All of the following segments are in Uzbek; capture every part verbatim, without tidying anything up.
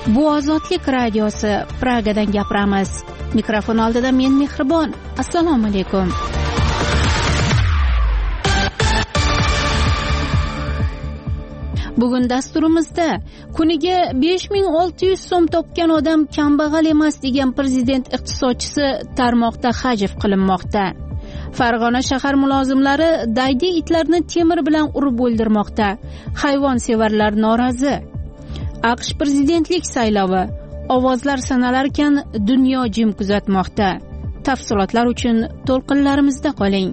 Bu Ozodlik radiosi, Pragadan gapiramiz. Mikrofon oldida men Mehribon. Assalomu alaykum. Bugun dasturimizda kuniga besh ming olti yuz so'm topgan odam kambag'al emas degan prezident iqtisodchisi tarmoqda hajv qilinmoqda. Farg'ona shahar mulozimlari daydi itlarni temir bilan urib o'ldirmoqda. Hayvonsevarlar norozi. AQSh prezidentlik saylovi. Ovozlar sanalarkan dunyo jim kuzatmoqda. Tafsilotlar uchun to'lqinlarimizda qoling.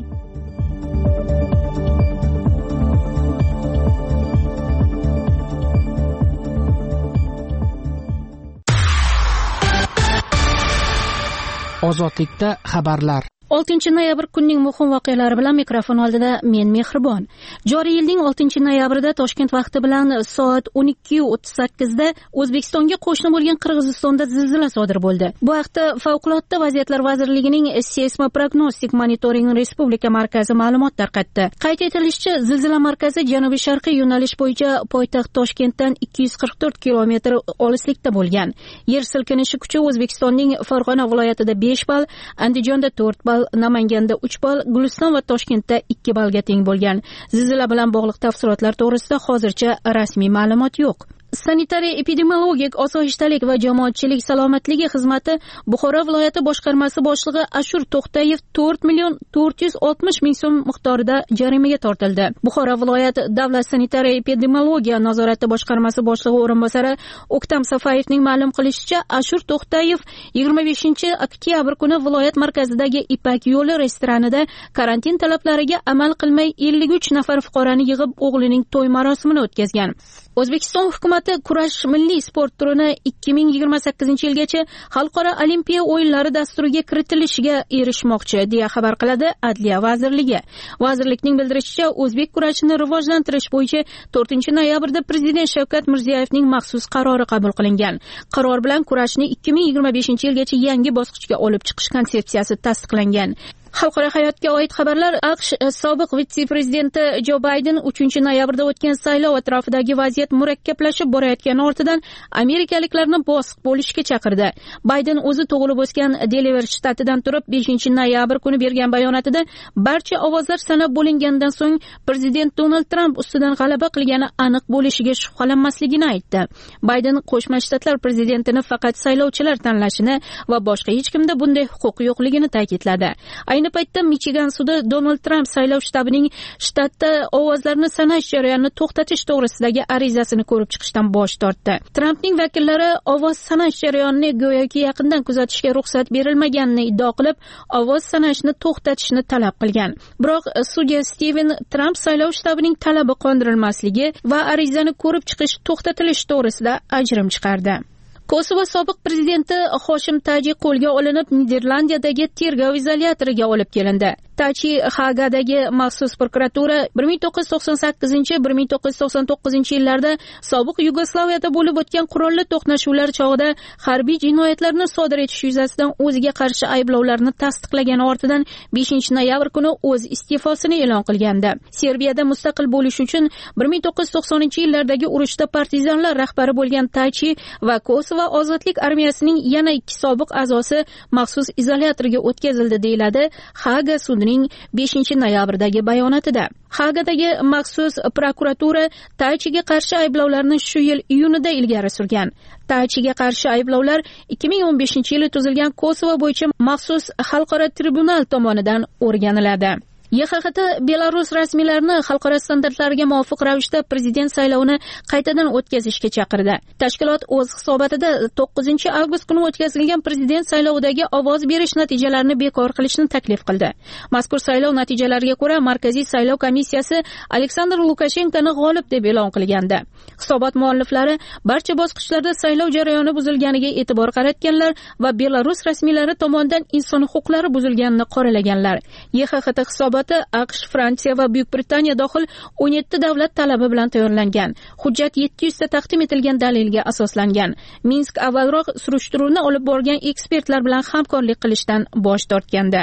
Ozodlikda xabarlar. oltinchi noyabr kunning muhim voqealari bilan mikrofon oldida men Mehribon. Joriy yilning oltinchi noyabrida Toshkent vaqti bilan soat o'n ikki o'ttiz sakkizda O'zbekistonga qo'shni bo'lgan Qirg'izistonda zilzila sodir bo'ldi. Bu haqda Favqulodda vaziyatlar vazirligining Seysmoprognostik monitoring respublika markazi ma'lumot tarqatdi. Qayd etilishicha, zilzila markazi janubi-sharqiy yo'nalish bo'yicha poytaxt Toshkentdan ikki yuz qirq to'rt kilometr olislikda bo'lgan. Yer silkinishi kuchi O'zbekistonning Farg'ona viloyatida besh ball, Andijonda to'rt ball, Namanganda uch ball, Guliston va Toshkentda ikki ballga teng bo'lgan. Zilzila bilan bog'liq tafsilotlar to'g'risida hozircha rasmiy ma'lumot yo'q. Sanitariya epidemiologik osoyishtalik va jamoatchilik salomatligi xizmati Buxoro viloyati boshqarmasi boshlig'i Ashur To'xtayev to'rt million to'rt yuz oltmish ming so'm miqdorida jarimaga tortildi. Buxoro viloyat davlat sanitariya epidemiologiya nazorati boshqarmasi boshlig'i o'rinbosari O'ktam Safayevning ma'lum qilishicha, Ashur To'xtayev yigirma beshinchi oktyabr kuni viloyat markazidagi Ipak yo'li restoranida karantin talablariga amal qilmay ellik uch nafar fuqaroni yig'ib o'g'lining to'y marosimini o'tkazgan. O'zbekiston hukumati kurash milliy sport turini ikki ming yigirma sakkizinchi yilgacha Xalqaro olimpiya o'yinlari dasturiga kiritilishiga erishmoqchi, deya xabar qiladi Adliya vazirligi. Vazirlikning bildirishicha, o'zbek kurashini rivojlantirish bo'yicha to'rtinchi noyabrda Prezident Shavkat Mirziyoyevning maxsus qarori qabul qilingan. Qaror bilan kurashni ikki ming yigirma beshinchi yilgacha yangi bosqichga olib chiqish konsepsiyasi tasdiqlangan. Xalqaro hayotga oid xabarlar. AQSh sobiq vitse-prezidenti Jo Bayden uchinchi noyabrda o'tgan saylov atrofidagi vaziyat murakkablashib borayotgani ortidan amerikaliklarni bosiq bo'lishga chaqirdi. Bayden o'zi tug'ilib o'sgan Delaware shtatidan turib beshinchi noyabr kuni bergan bayonotida barcha ovozlar sanab bo'lingandan so'ng prezident Donald Tramp ustidan g'alaba qilgani aniq bo'lishiga shubhalanmasligini aytdi. Bayden Qo'shma Shtatlar prezidentini faqat saylovchilar tanlashini va boshqa hech kimda bunday huquq yo'qligini ta'kidladi. Ayni paytda Michigan sudi Donald Tramp saylov shtabining shtatda ovozlarni sanash jarayonini to'xtatish to'g'risidagi arizasini ko'rib chiqishdan bosh tortdi. Trampning vakillari ovoz sanash jarayonini go'yoki yaqindan kuzatishga ruxsat berilmaganini iddao qilib, ovoz sanashni to'xtatishni talab qilgan. Biroq sudya Steven Tramp saylov shtabining talabi qondirilmasligi va arizani ko'rib chiqish to'xtatilishi to'g'risida ajrim chiqardi. Kosovo sobiq prezidenti Hoshim Taji qo'lga olinib Niderlandiyadagi tergov izolyatoriga olib kelindi. Tachi Hagadagi maxsus prokuratura bir ming to'qqiz yuz to'qson sakkizinchi - bir ming to'qqiz yuz to'qson to'qqizinchi yillarda sobiq Yugoslaviyada bo'lib o'tgan qurolli to'qnashuvlar chog'ida harbiy jinoyatlarni sodir etish yuzasidan o'ziga qarshi ayblovlarni tasdiqlagani ortidan beshinchi noyabr kuni o'z iste'fosini e'lon qilgandi. Serbiyada mustaqil bo'lish uchun bir ming to'qqiz yuz to'qsoninchi yillardagi urushda partizanlar rahbari bo'lgan Tachi va Kosovo ozodlik armiyasining yana ikki sobiq a'zosi maxsus izolyatorga o'tkazildi, deyiladi Haga sudining beshinchi noyabrdagi bayonotida. Hagadagi maxsus prokuratura Tachiga qarshi ayblovlarni shu yil iyunida ilgari surgan. Tachiga qarshi ayblovlar ikki ming o'n beshinchi yili tuzilgan Kosovo bo'yicha maxsus xalqaro tribunal tomonidan o'rganiladi. Y X X T Belarus rasmiylarini xalqaro standartlarga muvofiq ravishda prezident saylovini qaytadan o'tkazishga chaqirdi. Tashkilot o'z hisobotida to'qqizinchi avgust kuni o'tkazilgan prezident saylovidagi ovoz berish natijalarini bekor qilishni taklif qildi. Mazkur saylov natijalariga ko'ra Markaziy saylov komissiyasi Aleksandr Lukashenkoni g'olib deb e'lon qilgandi. Hisobot mualliflari barcha bosqichlarda saylov jarayoni buzilganiga e'tibor qaratganlar va Belarus rasmiylari tomonidan inson huquqlari buzilganini qoralaganlar. Y X X T hisobot AQSh, Fransiya va Buyuk Britaniya dohil o'n yetti davlat talabi bilan tayyorlangan. Hujjat yetti yuz ta taqdim etilgan dalilga asoslangan. Minsk avvalroq surishtiruvni olib borgan ekspertlar bilan hamkorlik qilishdan bosh tortgandi.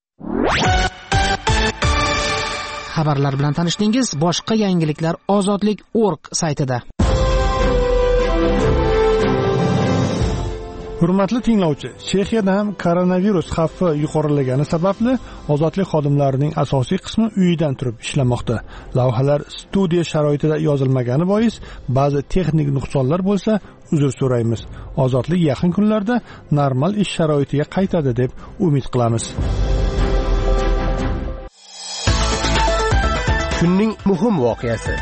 Xabarlar bilan tanishdingiz. Boshqa yangiliklar ozodlik точка org saytida. Hurmatli tinglovchi, Chexiyada ham koronavirus xavfi yuqorilagani sababli ozodlik xodimlarining asosiy qismi uyidan turib ishlamoqda. Lavhalar studiya sharoitida yozilmagani bois ba'zi texnik nuqsonlar bo'lsa, uzr so'raymiz. Ozodlik yaqin kunlarda normal ish sharoitiga qaytadi deb umid qilamiz. Kunning muhim voqeasi.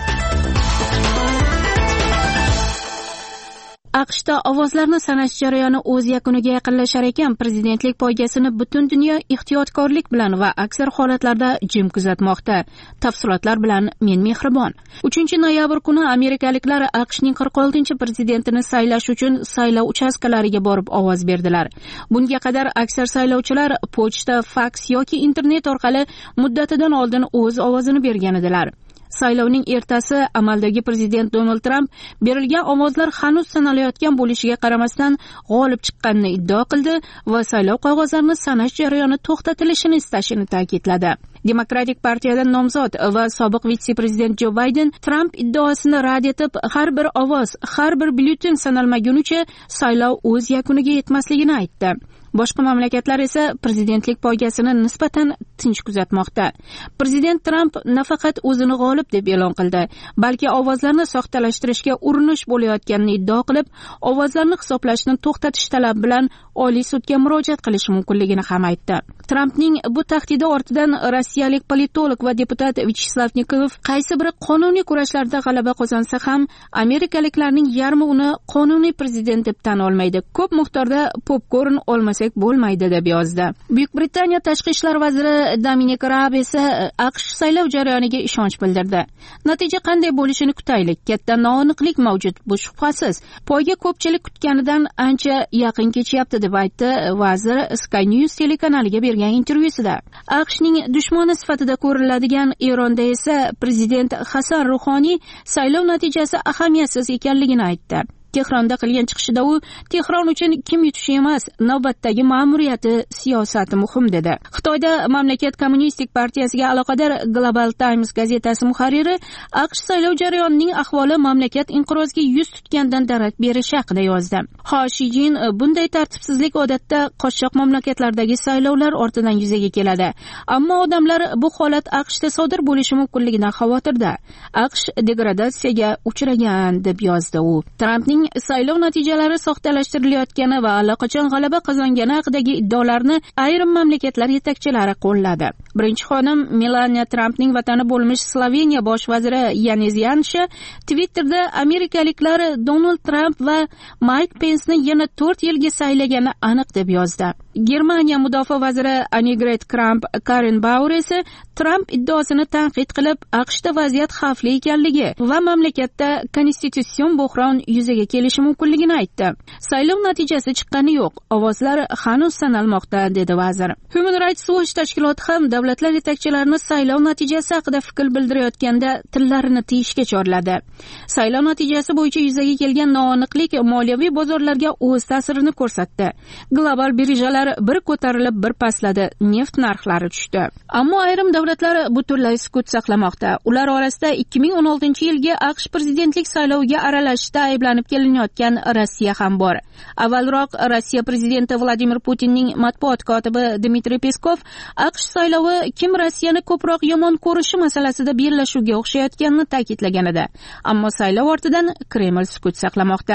AQShda ovozlarni sanash jarayoni o'z yakuniga yaqinlashar ekan, prezidentlik poygasini butun dunyo ehtiyotkorlik bilan va aksar holatlarda jim kuzatmoqda. Tafsilotlar bilan men Mehribon. uchinchi noyabr kuni amerikaliklar AQShning qirq oltinchi prezidentini saylash uchun saylov uchastkalariga borib ovoz berdilar. Bunga qadar aksar saylovchilar pochta, faks yoki internet orqali muddatidan oldin o'z ovozini bergan edilar. Saylovning ertasi amaldagi prezident Donald Trump berilgan ovozlar hanuz sanalayotgan bo'lishiga qaramasdan g'olib chiqqanini iddao qildi va saylov qog'ozlarini sanash jarayoni to'xtatilishini istashini ta'kidladi. Demokratik partiyadan nomzod va sobiq vitse-prezident Jo Bayden Trump iddaosini rad etib, har bir ovoz, har bir byulleten sanalmagunicha saylov o'z yakuniga yetmasligini aytdi. Boshqa mamlakatlar esa prezidentlik poygasini nisbatan tinch kuzatmoqda. Prezident Trump nafaqat o'zini g'olib deb e'lon qildi, balki ovozlarni soxtalashtirishga urinish bo'layotganini iddao qilib, ovozlarni hisoblashni to'xtatish talabi bilan Oliy sudga murojaat qilishi mumkinligini ham aytdi. Trampning bu tahdidi ortidan rossiyalik politolog va deputat Vyacheslav Nikolov qaysi biri qonuniy kurashlarda g'alaba qozonsa ham amerikaliklarning yarmi uni qonuniy prezident deb tan olmaydi. Ko'p miqdorda popkorn olmasak bo'lmaydi deb yozdi. Buyuk Britaniya tashqi ishlar vaziri Dominic Raab esa AQSh saylov jarayoniga ishonch bildirdi. Natija qanday bo'lishini kutaylik. Katta noaniqlik mavjud, bu shubhasiz. Poyga ko'pchilik kutganidan ancha yaqin kechyapti deb aytdi vazir Sky News telekanaliga bergan intervyusida. AQShning dushmani sifatida ko'riladigan Eronda esa prezident Hasan Ruhoniy saylov natijasi ahamiyatsiz ekanligini aytdi. Tehronda qilgan chiqishida u Tehron uchun kim yutishi emas, navbatdagi ma'muriyati, siyosati muhim dedi. Xitoyda mamlakat kommunistik partiyasiga aloqador Global Times gazetasi muharriri AQSh saylov jarayonining ahvoli mamlakat inqiroziga yuz tutgandan darak berishi haqida yozdi. Ho Shi Jin bunday tartibsizlik odatda qochoq mamlakatlardagi saylovlar ortidan yuzaga keladi. Ammo odamlar bu holat AQShda sodir bo'lishi mumkinligidan xavotirda. AQSh degradatsiyaga uchragan deb yozdi u. Trampning saylov natijalari soxtalashtirilayotgani va allaqachon g'alaba qozongani haqidagi iddaolarni ayrim mamlakatlar yetakchilari qo'lladi. Birinchi xonim Melania Trampning vatani bo'lmish Sloveniya bosh vaziri Janez Janša Twitterda amerikaliklar Donald Trump va Mike Pence'ni yana to'rt yilga saylagani aniq deb yozdi. Germaniya mudofaa vaziri Annegret Kramp-Karrenbauer esa Trump iddaosini tanqid qilib, AQShda vaziyat xavfli ekanligi va mamlakatda konstitutsion bo'hron yuzaga kelishi mumkinligini aytdi. Saylov natijasi chiqqani yo'q, ovozlar hanuz sanalmoqda, dedi vazir. Human Rights Watch tashkiloti ham davlatlar yetakchilarini saylov natijasi haqida fikr bildirayotganda tillarini tiyishga chorladi. Saylov natijasi bo'yicha yuzaga kelgan noaniqlik moliyaviy bozorlarga o'z ta'sirini ko'rsatdi. Global birjalar bir ko'tarilib, bir pastladi, neft narxlari tushdi. Ammo ayrim davlatlar butunlay sukut saqlamoqda. Ular orasida ikki ming o'n oltinchi yilgi AQSh prezidentlik sayloviga aralashishda ayblanib kelinayotgan Rossiya ham bor. Avvalroq Rossiya prezidenti Vladimir Putinning matbuot kotibi Dmitriy Peskov AQSh saylovi kim Rossiyani ko'proq yomon ko'rishi masalasida bellashuvga o'xshayotganini ta'kidlagan edi. Ammo saylov ortidan Kreml sukut saqlamoqda.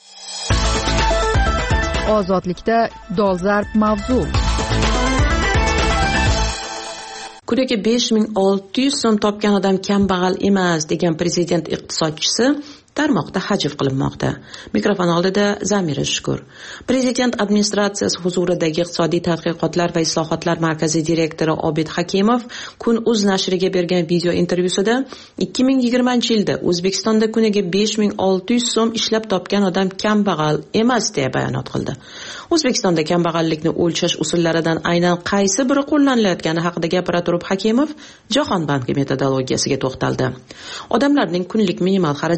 Ozodlikda dolzarb mavzu. Kuniga besh ming olti yuz so'm topgan odam kambag'al emas degan prezident iqtisodchisi tarmoqda hajv qilinmoqda. Mikrofon oldida Zamira Shukur. Prezident administratsiyasi huzuridagi iqtisodiy tadqiqotlar va islohotlar markazi direktori Obid Hakimov Kun.uz nashriga bergan video intervyusida ikki ming yigirmanchi yilda O'zbekistonda kuniga besh ming olti yuz so'm ishlab topgan odam kambag'al emas deya bayonot qildi. O'zbekistonda kambag'allikni o'lchash usullaridan aynan qaysi biri qo'llanilayotgani haqida gapira turib Hakimov Jahon banki metodologiyasiga to'xtaldi. Odamlarning kunlik minimal xarajatlari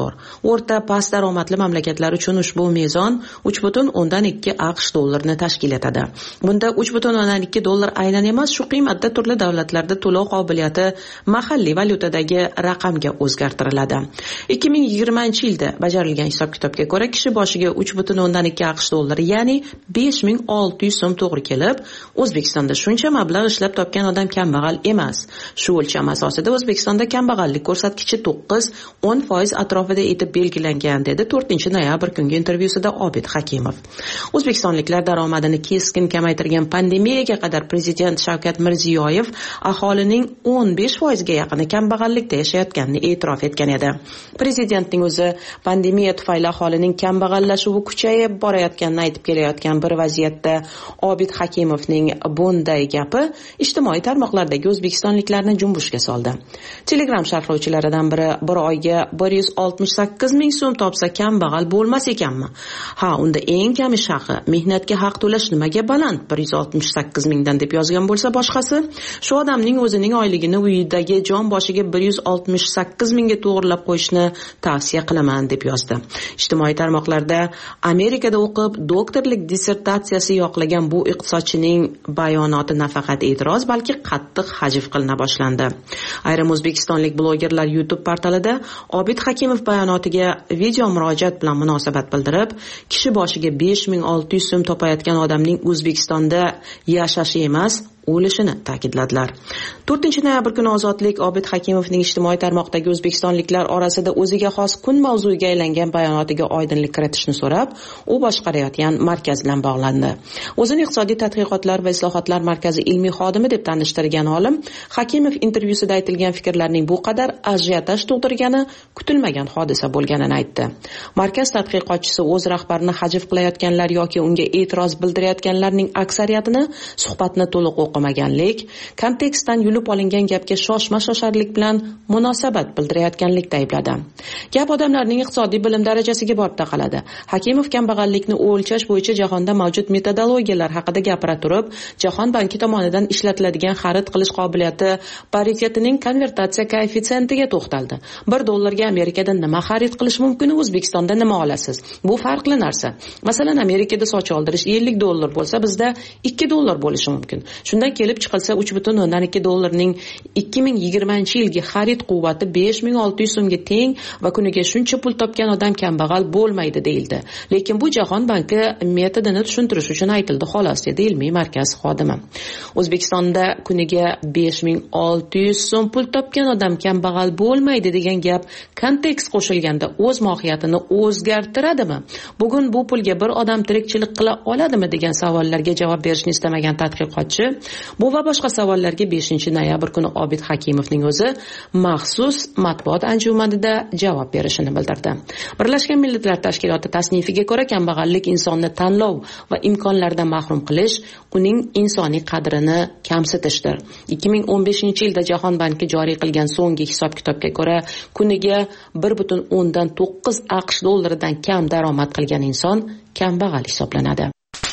bor. O'rta past daromadli mamlakatlar uchun ushbu mezon uch butun o'ndan ikki aqsh dollarini tashkil etadi. Bunda uch butun o'ndan ikki dollar aynan emas, shu qiymatda turli davlatlarda to'lov qobiliyati mahalliy valyutadagi raqamga o'zgartiriladi. ikki ming yigirmanchi yilda bajarilgan hisob-kitobga ko'ra kishi boshiga uch butun o'ndan ikki aqsh dollari, ya'ni besh ming olti yuz so'm to'g'ri kelib, O'zbekistonda shuncha mablag' ishlab topgan odam kambag'al emas. Shu o'lcham asosida O'zbekistonda kambag'allik ko'rsatkichi to'qqiz o'n foiz atrofida etib belgilangan, dedi to'rtinchi noyabr kungi intervyusida Obid Hakimov. O'zbekistonliklar daromadini keskin kamaytirgan pandemiyaga qadar prezident Shavkat Mirziyoyev aholining o'n besh foizga yaqini kambag'allikda yashayotganini e'tirof etgan edi. Prezidentning o'zi pandemiya tufayli aholining kambag'allashuvi kuchayib borayotganini aytib kelayotgan bir vaziyatda Obid Hakimovning bunday gapi ijtimoiy tarmoqlardagi o'zbekistonliklarni junbushga soldi. Telegram sharhlovchilaridan biri bir oyga bir yuz oltmish sakkiz ming so'm topsa kambag'al bo'lmas ekanmi? Ha, unda eng kami shaqi mehnatga haq to'lash nimaga baland bir yuz oltmish sakkiz mingdan deb yozgan bo'lsa boshqasi, shu odamning o'zining oyligini uyidagi jon boshiga bir yuz oltmish sakkiz mingga to'g'rilab qo'yishni tavsiya qilaman deb yozdi. Ijtimoiy tarmoqlarda Amerikada o'qib doktorlik dissertatsiyasi yoqlagan bu iqtisodchining bayonoti nafaqat e'tiroz, balki qattiq hajv qilina boshlandi. Ayrim o'zbekistonlik blogerlar YouTube portalida Obid Hakimov bayonotiga video murojaat bilan munosabat bildirib, kishi boshiga besh ming olti yuz so'm topayotgan odamning O'zbekistonda yashashi emas, o'lishini ta'kidladilar. to'rtinchi noyabr kuni Ozodlik Obid Hakimovning ijtimoiy tarmoqdagi o'zbekistonliklar orasida o'ziga xos kun mavzuiga aylangan bayonotiga oydinlik kiritishni so'rab, u boshqarayotgan markaz bilan bog'landi. O'zini iqtisodiy tadqiqotlar va islohotlar markazi ilmiy xodimi deb tanishtirgan olim Hakimov intervyusida aytilgan fikrlarning bu qadar ajiotaj tug'dirgani kutilmagan hodisa bo'lganini aytdi. Markaz tadqiqotchisi o'z rahbarini hajv qilayotganlar yoki unga e'tiroz bildirayotganlarning aksariyatini suhbatni to'liq o'qimaganlik, kontekstdan yulib olingan gapga shoshma-shosharlik bilan munosabat bildirayotganlikda aybladi. Gap odamlarning iqtisodiy bilim darajasiga borib taqaladi. Hakimov kambag'allikni o'lchash bo'yicha jahonda mavjud metodologiyalar haqida gapira turib, Jahon banki tomonidan ishlatiladigan xarid qilish qobiliyati paritetining konvertatsiya koeffitsiyentiga to'xtaldi. bir dollarga Amerikada nima xarid qilish mumkin, O'zbekistonda nima olasiz? Bu farqli narsa. Masalan, Amerikada soch oldirish ellik dollar bo'lsa, bizda ikki dollar bo'lishi mumkin. Shundan kelib chiqilsa uch butun o'ndan ikki dollarning ikki ming yigirmanchi yilgi xarid quvvati besh ming olti yuz so'mga teng va kuniga shuncha pul topgan odam kambag'al bo'lmaydi deyildi. Lekin bu Jahon banki metodini tushuntirish uchun aytildi xolos, dedi ilmiy markaz xodimi. O'zbekistonda kuniga besh ming olti yuz so'm pul topgan odam kambag'al bo'lmaydi degan gap kontekst qo'shilganda o'z mohiyatini o'zgartiradimi? Bugun bu pulga bir odam tirikchilik qila oladimi degan savollarga javob berishni istamagan tadqiqotchi bu va boshqa savollarga beshinchi noyabr kuni Obid Hakimovning o'zi maxsus matbuot anjumanida javob berishini bildirdi. Birlashgan Millatlar Tashkiloti tasnifiga ko'ra, kambag'allik insonni tanlov va imkonlardan mahrum qilish, uning insoniy qadrini kamsitishdir. ikki ming o'n beshinchi yilda Jahon banki joriy qilgan so'nggi hisob-kitobga ko'ra, kuniga bir butun o'ndan to'qqiz aqsh dollaridan kam daromad qilgan inson kambag'al hisoblanadi.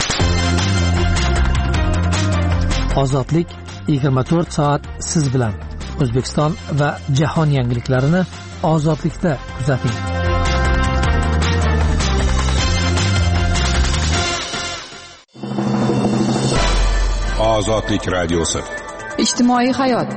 Ozodlik yigirma to'rt soat siz bilan. O'zbekiston va jahon yangiliklarini Ozodlikda kuzating. Ozodlik radiosi. Ijtimoiy hayot.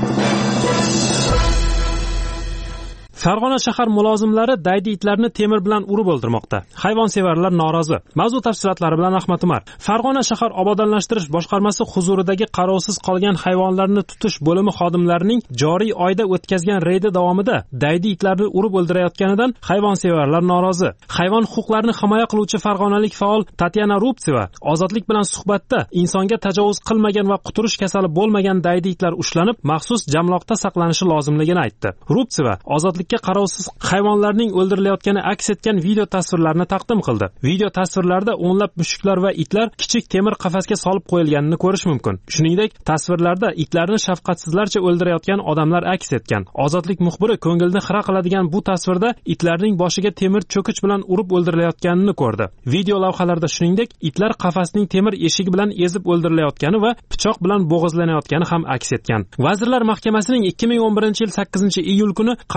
Farg'ona shahar mulozimlari daydi itlarni temir bilan urib o'ldirmoqda. Hayvonsevarlar norozi. Mavzu tafsilotlari bilan Ahmad Umar. Farg'ona shahar obodonlashtirish boshqarmasi huzuridagi qarovsiz qolgan hayvonlarni tutish bo'limi xodimlarining joriy oyda o'tkazgan reydi davomida daydi itlarni urib o'ldirayotganidan hayvonsevarlar norozi. Hayvon huquqlarini himoya qiluvchi farg'onalik faol Tatyana Rubtseva Ozodlik bilan suhbatda insonga tajovuz qilmagan va quturish kasali bo'lmagan daydi itlar ushlanib, maxsus jamloqda saqlanishi lozimligini aytdi. Rubtseva Ozodlik qarovsiz hayvonlarning o'ldirilayotgani aks etgan video tasvirlarni taqdim qildi. Video tasvirlarda o'nlab mushuklar va itlar kichik temir qafasga solib qo'yilganini ko'rish mumkin. Shuningdek, tasvirlarda itlarni shafqatsizlarcha o'ldirayotgan odamlar aks etgan. Ozodlik muxbiri ko'ngilni xira qiladigan bu tasvirda itlarning boshiga temir cho'kich bilan urib o'ldirilayotganini ko'rdi. Video lavhalarda shuningdek, itlar qafasning temir eshigi bilan ezib o'ldirilayotgani va pichoq bilan bo'g'izlanayotgani ham aks etgan. Vazirlar Mahkamasining ikki ming o'n birinchi yil sakkizinchi iyul kuni qarovsiz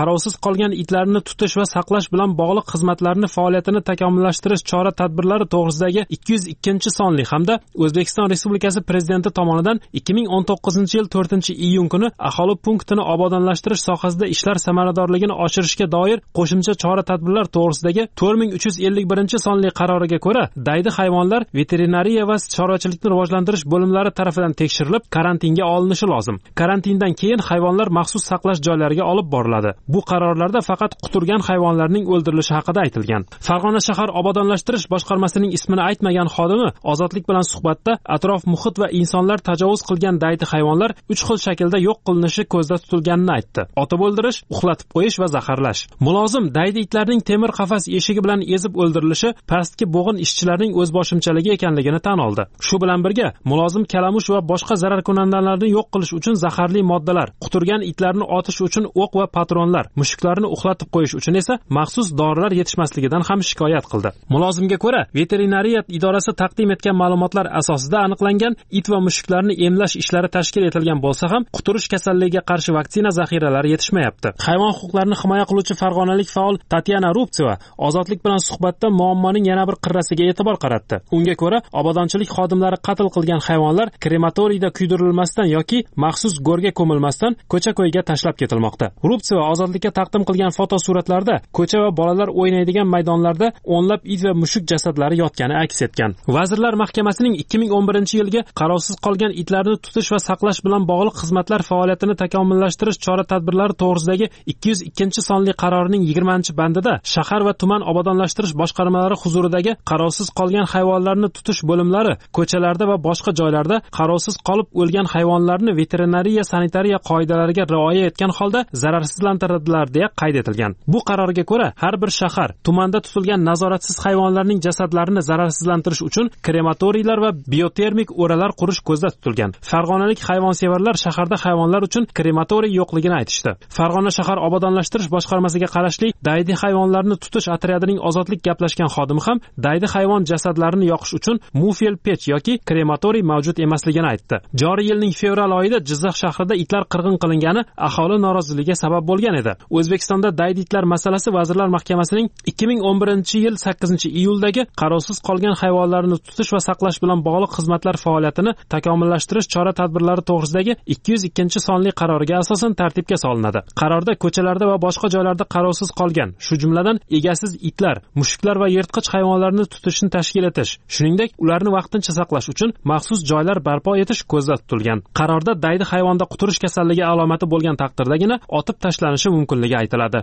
qolgan itlarni tutish va saqlash bilan bog'liq xizmatlarni faoliyatini takomillashtirish chora-tadbirlari to'g'risidagi ikki yuz ikkinchi sonli hamda O'zbekiston Respublikasi Prezidenti tomonidan ikki ming o'n to'qqizinchi yil to'rtinchi iyun kuni aholi punktini obodonlashtirish sohasida ishlar samaradorligini oshirishga doir qo'shimcha chora-tadbirlar to'g'risidagi to'rt ming uch yuz ellik birinchi sonli qaroriga ko'ra, daydi hayvonlar veterinariya va chorvachilikni rivojlantirish bo'limlari tomonidan tekshirilib, karantinga olinishi lozim. Karantindan keyin hayvonlar maxsus saqlash joylariga olib boriladi. Bu qarorlarda faqat quturgan hayvonlarning o'ldirilishi haqida aytilgan. Farg'ona shahar obodonlashtirish boshqarmasining ismini aytmagan xodimi Ozodlik bilan suhbatda atrof muhit va insonlar tajovuz qilgan daydi hayvonlar uch xil shaklda yo'q qilinishi ko'zda tutilganini aytdi. Otib o'ldirish, uxlatib qo'yish va zaharlash. Mulozim daydi itlarning temir qafas eshigi bilan ezib o'ldirilishi pastki bo'g'in ishchilarning o'zboshimchaligi ekanligini tan oldi. Shu bilan birga mulozim kalamush va boshqa zararkunandalarni yo'q qilish uchun zaharli moddalar, quturgan itlarni otish uchun o'q va patronlar, mushuklarni uxlatib qo'yish uchun esa maxsus dorilar yetishmasligidan ham shikoyat qildi. Mulozimga ko'ra, veterinariya idorasi taqdim etgan ma'lumotlar asosida aniqlangan it va mushuklarni emlash ishlari tashkil etilgan bo'lsa ham, quturish kasalligiga qarshi vaksina zaxiralari yetishmayapti. Hayvon huquqlarini himoya qiluvchi farg'onalik faol Tatyana Rubtseva Ozodlik bilan suhbatda muammoning yana bir qirrasiga e'tibor qaratdi. Unga ko'ra, obodonchilik xodimlari qatl qilgan hayvonlar krematoriyda kuydirilmasdan yoki maxsus go'rga ko'milmasdan ko'cha-ko'yga tashlab ketilmoqda. Rubtseva Ozodlikka taqdim qilgan fotosuratlarda ko'cha va bolalar o'ynaydigan maydonlarda o'nlab it va mushuk jasadlari yotgani aks etgan. Vazirlar Mahkamasining ikki ming o'n birinchi yilgi qarovsiz qolgan itlarni tutish va saqlash bilan bog'liq xizmatlar faoliyatini takomillashtirish chora-tadbirlari to'g'risidagi ikki yuz ikkinchi sonli qarorining yigirmanchi bandida shahar va tuman obodonlashtirish boshqarmalari huzuridagi qarovsiz qolgan hayvonlarni tutish bo'limlari ko'chalarda va boshqa joylarda qarovsiz qolib o'lgan hayvonlarni veterinariya sanitariya qoidalariga rioya etgan holda zararsizlantiradilar deya qayd etilgan. Bu qarorga ko'ra, har bir shahar tumanda tutilgan nazoratsiz hayvonlarning jasadlarini zararsizlantirish uchun krematoriylar va biotermik o'ralar qurish ko'zda tutilgan. Farg'onalik hayvonsevarlar shaharda hayvonlar uchun krematoriy yo'qligini aytishdi. Farg'ona shahar obodonlashtirish boshqarmasiga qarashli daydi hayvonlarni tutish otryadining Ozodlik gaplashgan xodimi ham daydi hayvon jasadlarini yoqish uchun mufel pech yoki krematoriy mavjud emasligini aytdi. Joriy yilning fevral oyida Jizzax shahrida itlar qirg'in qilingani aholi noroziligiga sabab bo'lgan edi. O'zbekistonda daydi itlar masalasi Vazirlar Mahkamasining ikki ming o'n birinchi yil sakkizinchi iyuldagi qarovsiz qolgan hayvonlarni tutish va saqlash bilan bog'liq xizmatlar faoliyatini takomillashtirish chora-tadbirlari to'g'risidagi ikki yuz ikkinchi sonli qaroriga asosan tartibga solinadi. Qarorda ko'chalarda va boshqa joylarda qarovsiz qolgan, shu jumladan egasiz itlar, mushuklar va yirtqich hayvonlarni tutishni tashkil etish, shuningdek ularni vaqtincha saqlash uchun maxsus joylar barpo etish ko'zda tutilgan. Qarorda daydi hayvonda quturish kasalligi alomati bo'lgan taqdirdagina otib tashlanishi mumkinligi aytiladi.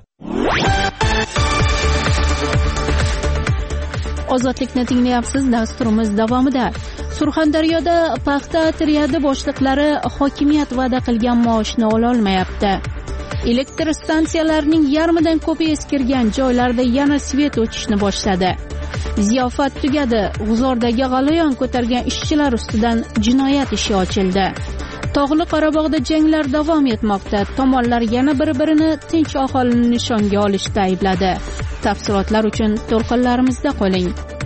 Ozodlikni tinglayapsiz. Dasturimiz davomida Surxondaryoda paxta otryadi boshliqlari hokimiyat va'da qilgan maoshni ola olmayapti. Elektr stansiyalarning yarmidan ko'pi eskirgan joylarda yana svet o'chishni boshladi. Ziyofat tugadi. G'uzordagi g'alayon ko'targan ishchilar ustidan jinoyat ishi ochildi. Tog'li Qorabog'da janglar davom etmoqda. Tomonlar yana bir-birini tinch aholini nishonga olishda aybladi. Tafsilotlar uchun to'lqinlarimizda qoling.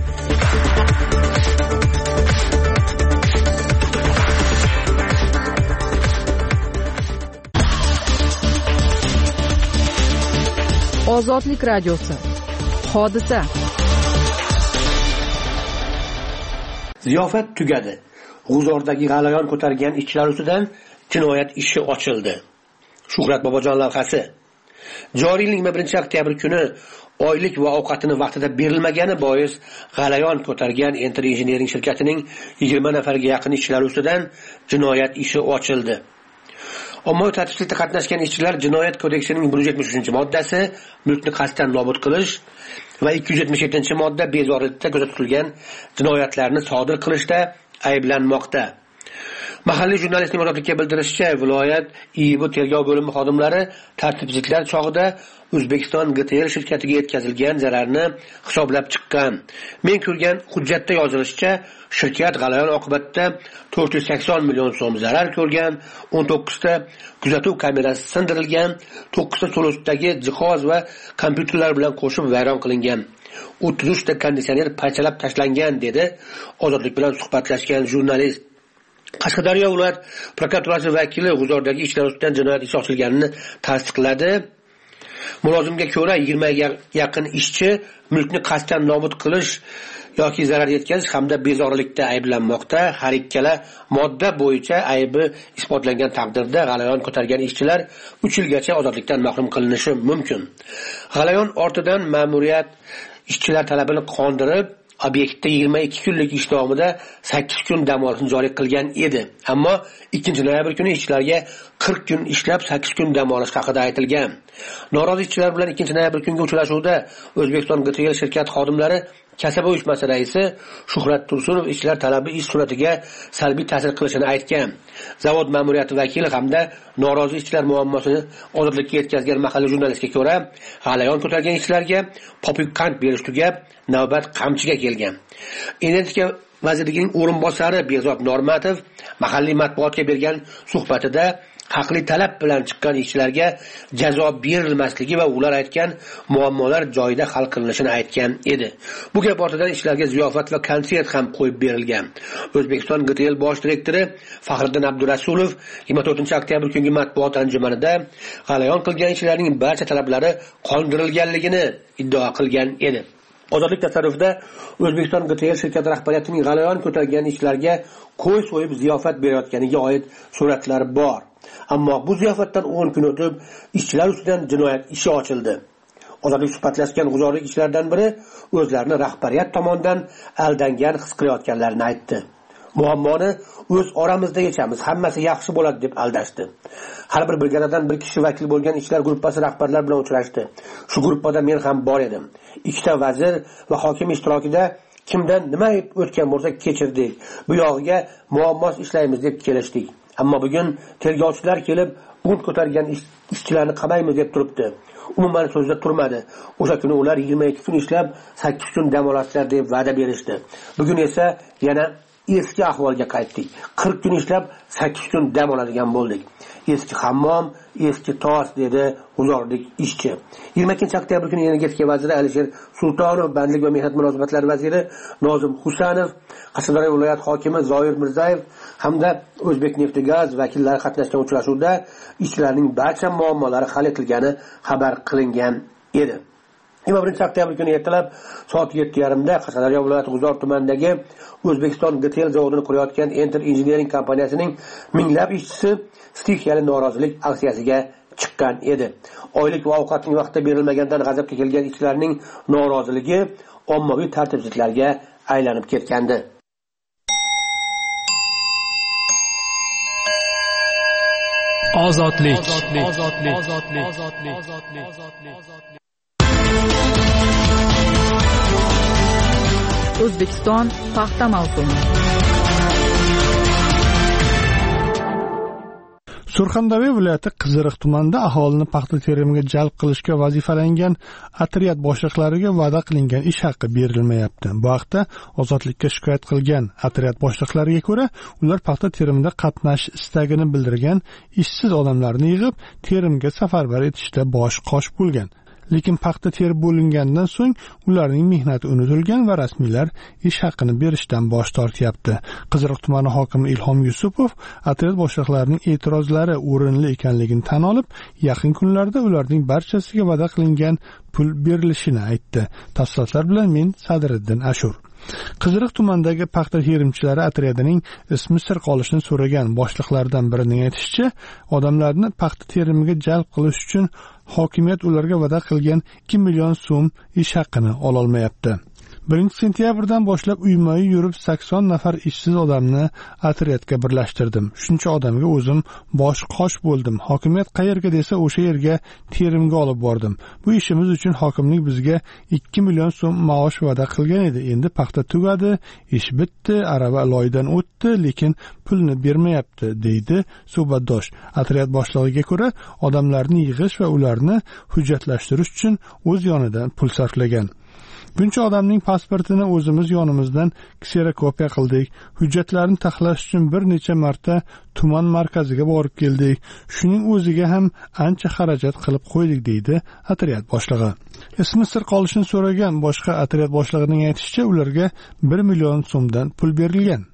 Ozodlik radiosi. Hodisa. Ziyofat tugadi. G'uzordagi g'alayon ko'targan ishchilar ustidan jinoyat ishi ochildi. Shuhrat Bobojon lavhasi. Joriy yilning yigirma birinchi oktyabr kuni oylik va ovqatini vaqtida berilmagani bois g'alayon ko'targan Enter Engineering shirkatining yigirma nafarga yaqin ishchilari ustidan jinoyat ishi ochildi. Ommaviy tartibsizlikda qatnashgan ishchilar Jinoyat kodeksining bir yuz yetmish uchinchi moddasi mulkni qasddan nobud qilish va ikki yuz yetmish yettinchi modda bezorilikda ko'zda tutilgan jinoyatlarni sodir qilishda ayblanmoqda. Mahalliy jurnalistning Ozodlikka bildirishicha, viloyat I I B tergov bo'limi xodimlari tartibsizliklar chog'ida O'zbekiston G T L shirkatiga yetkazilgan zararni hisoblab chiqqan. Men ko'rgan hujjatda yozilishicha, shirkat g'alayon oqibatida to'rt yuz sakson million so'm zarar ko'rgan, o'n to'qqizta kuzatuv kamerasi sindirilgan, to'qqizta so'losdagi jihoz va kompyuterlar bilan qo'shib vayron qilingan. o'ttiz uchta konditsioner parchalab tashlangan dedi Ozodlik bilan suhbatlashgan jurnalist. Qashqadaryo viloyat prokuraturasi vakili G'uzordagi ishlar ustidan jinoyat ishi ochilganini tasdiqladi. Mulozimga ko'ra yigirma ga yaqin ishchi mulkni qasddan nobud qilish yoki zarar yetkazish hamda bezorilikda ayblanmoqda. Har ikkala modda bo'yicha aybi isbotlangan taqdirda g'alayon ko'targan ishchilar uch yilgacha ozodlikdan mahrum qilinishi mumkin. G'alayon ortidan ma'muriyat ishchilar talabini qondirib, obyektda yigirma ikki kunlik ish davomida sakkiz kun dam olishni joriy qilgan edi. Ammo ikkinchi noyabr kuni ishchilarga qirq kun ishlab sakkiz kun dam olish haqida aytilgan. Norozi ishchilar bilan ikkinchi noyabr kungi uchrashuvda O'zbekiston G T L shirkat xodimlari Kasaba uyushmasi raisi Shuhrat Tursunov ishchilar talabi ish sur'atiga salbiy ta'sir qilishini aytgan. Zavod ma'muriyati vakili hamda norozi ishchilar muammosini ozodlikka yetkazgan mahalliy jurnalistga ko'ra, g'alayon ko'targan ishchilarga popuk qand berish tugab, navbat qamchiga kelgan. Energetika vazirining o'rinbosari Behzod Normatov mahalliy matbuotga bergan suhbatida haqli talab bilan chiqqan ishchilarga jazo berilmasligi va ular aytgan muammolar joyida hal qilinishini aytgan edi. Bu gap ortidan ishchilarga ziyofat va konsert ham qo'yib berilgan. O'zbekiston G T L bosh direktori Faxriddin Abdurasulov yigirma to'rtinchi oktyabr kungi matbuot anjumanida g'alayon qilgan ishchilarning barcha talablari qondirilganligini iddao qilgan edi. Ozodlik tasarrufida O'zbekiston G T L shirkati rahbariyatining g'alayon ko'targan ishchilarga qo'y so'yib ziyofat berayotganiga oid suratlar bor. Ammo bu ziyofatdan o'n kun o'tib ishchilar ustidan jinoyat ishi ochildi. Ozodlik suhbatlashgan g'uzorlik ishchilardan biri o'zlarini rahbariyat tomonidan aldangan his qilayotganlarini aytdi. Muammoni o'z oramizda yechamiz, hammasi yaxshi bo'ladi deb aldashdi. Har bir brigadadan bir kishi vakil bo'lgan ishchilar guruhi rahbarlar bilan uchrashdi. Shu guruhda men ham bor edim. Ikkita vazir va hokim ishtirokida kimdan nima o'tgan bo'lsa kechirdik. Bu yog'iga muammos ishlaymiz deb kelishdik. Ammo bugun tergovchilar kelib, bunt ko'targan ishchilarni qamaymiz deb turibdi. Umuman so'zda turmadi. O'sha kuni ular yigirma ikki kun ishlab sakkiz kun dam olasilar deb va'da berishdi. Bugun esa yana eski ahvolga qaytdik. qirq kun ishlab sakkiz kun dam oladigan bo'ldik. Eski hammom, eski tos dedi g'uzorlik ishchi. yigirma ikkinchi oktyabr kuni energetika vaziri Alisher Sultonov, bandlik va mehnat munosabatlari vaziri Nozim Husanov, Qashqadaryo viloyat hokimi Zoir Mirzayev hamda O'zbekneftgaz vakillari qatnashgan uchrashuvda ishchilarning barcha muammolari hal etilgani xabar qilingan edi. yigirma birinchi oktyabr kuni ertalab soat yetti yarim da Qashqadaryo viloyati G'uzor tumanidagi O'zbekiston G T L zavodini qurayotgan Enter Engineering kompaniyasining minglab ishchisi stixiyali norozilik aksiyasiga chiqqan edi. Oylik va ovqatning vaqtida berilmagandan g'azabga kelgan ishchilarning noroziligi ommaviy tartibsizliklarga aylanib ketgandi. Ozodlik. O'zbekiston paxta mavsumi. Surxondaryo viloyati Qiziriq tumanida aholini paxta terimiga jalb qilishga vazifalangan otryad boshliqlariga va'da qilingan ish haqqi berilmayapti. Bu haqda Ozodlikka shikoyat qilgan otryad boshliqlariga ko'ra, ular paxta terimida qatnashish istagini bildirgan ishsiz odamlarni yig'ib, terimga safarbar etishda bosh qosh bo'lgan. Lekin paxta terib bo'lingandan so'ng ularning mehnati unutilgan va rasmiylar ish haqqini berishdan bosh tortyapti. Qiziriq tumani hokimi Ilhom Yusupov otryad boshliqlarining e'tirozlari o'rinli ekanligini tan olib, yaqin kunlarda ularning barchasiga va'da qilingan pul berilishini aytdi. Tafsilotlar bilan men Sadriddin Ashur. Qiziriq tumanidagi paxta terimchilari otryadining ismi sir qolishini so'ragan boshliqlardan birining aytishicha, odamlarni paxta terimiga jalb qilish uchun hokimiyat ularga va'da qilgan ikki million so'm ish haqqini ola olmayapti. birinchi sentyabrdan boshlab uyma-uy yurib sakson nafar ishsiz odamni otryadga birlashtirdim. Shuncha odamga o'zim bosh qosh bo'ldim. Hokimiyat qayerga desa o'sha yerga terimga olib bordim. Bu ishimiz uchun hokimlik bizga ikki million so'm maosh va'da qilgan edi. Endi paxta tugadi, ish bitdi, arava loydan o'tdi, lekin pulni bermayapti, deydi suhbatdosh. Otryad boshlig'iga ko'ra, odamlarni yig'ish va ularni hujjatlashtirish uchun o'z yonidan pul sarflagan. Buncha odamning pasportini o'zimiz yonimizdan kserokopiya qildik. Hujjatlarni taxlash uchun bir necha marta tuman markaziga borib keldik. Shuning o'ziga ham ancha xarajat qilib qo'ydik, deydi otryad boshlig'i. Ismi sir qolishini so'ragan boshqa otryad boshlig'ining aytishicha, ularga bir million so'mdan pul berilgan.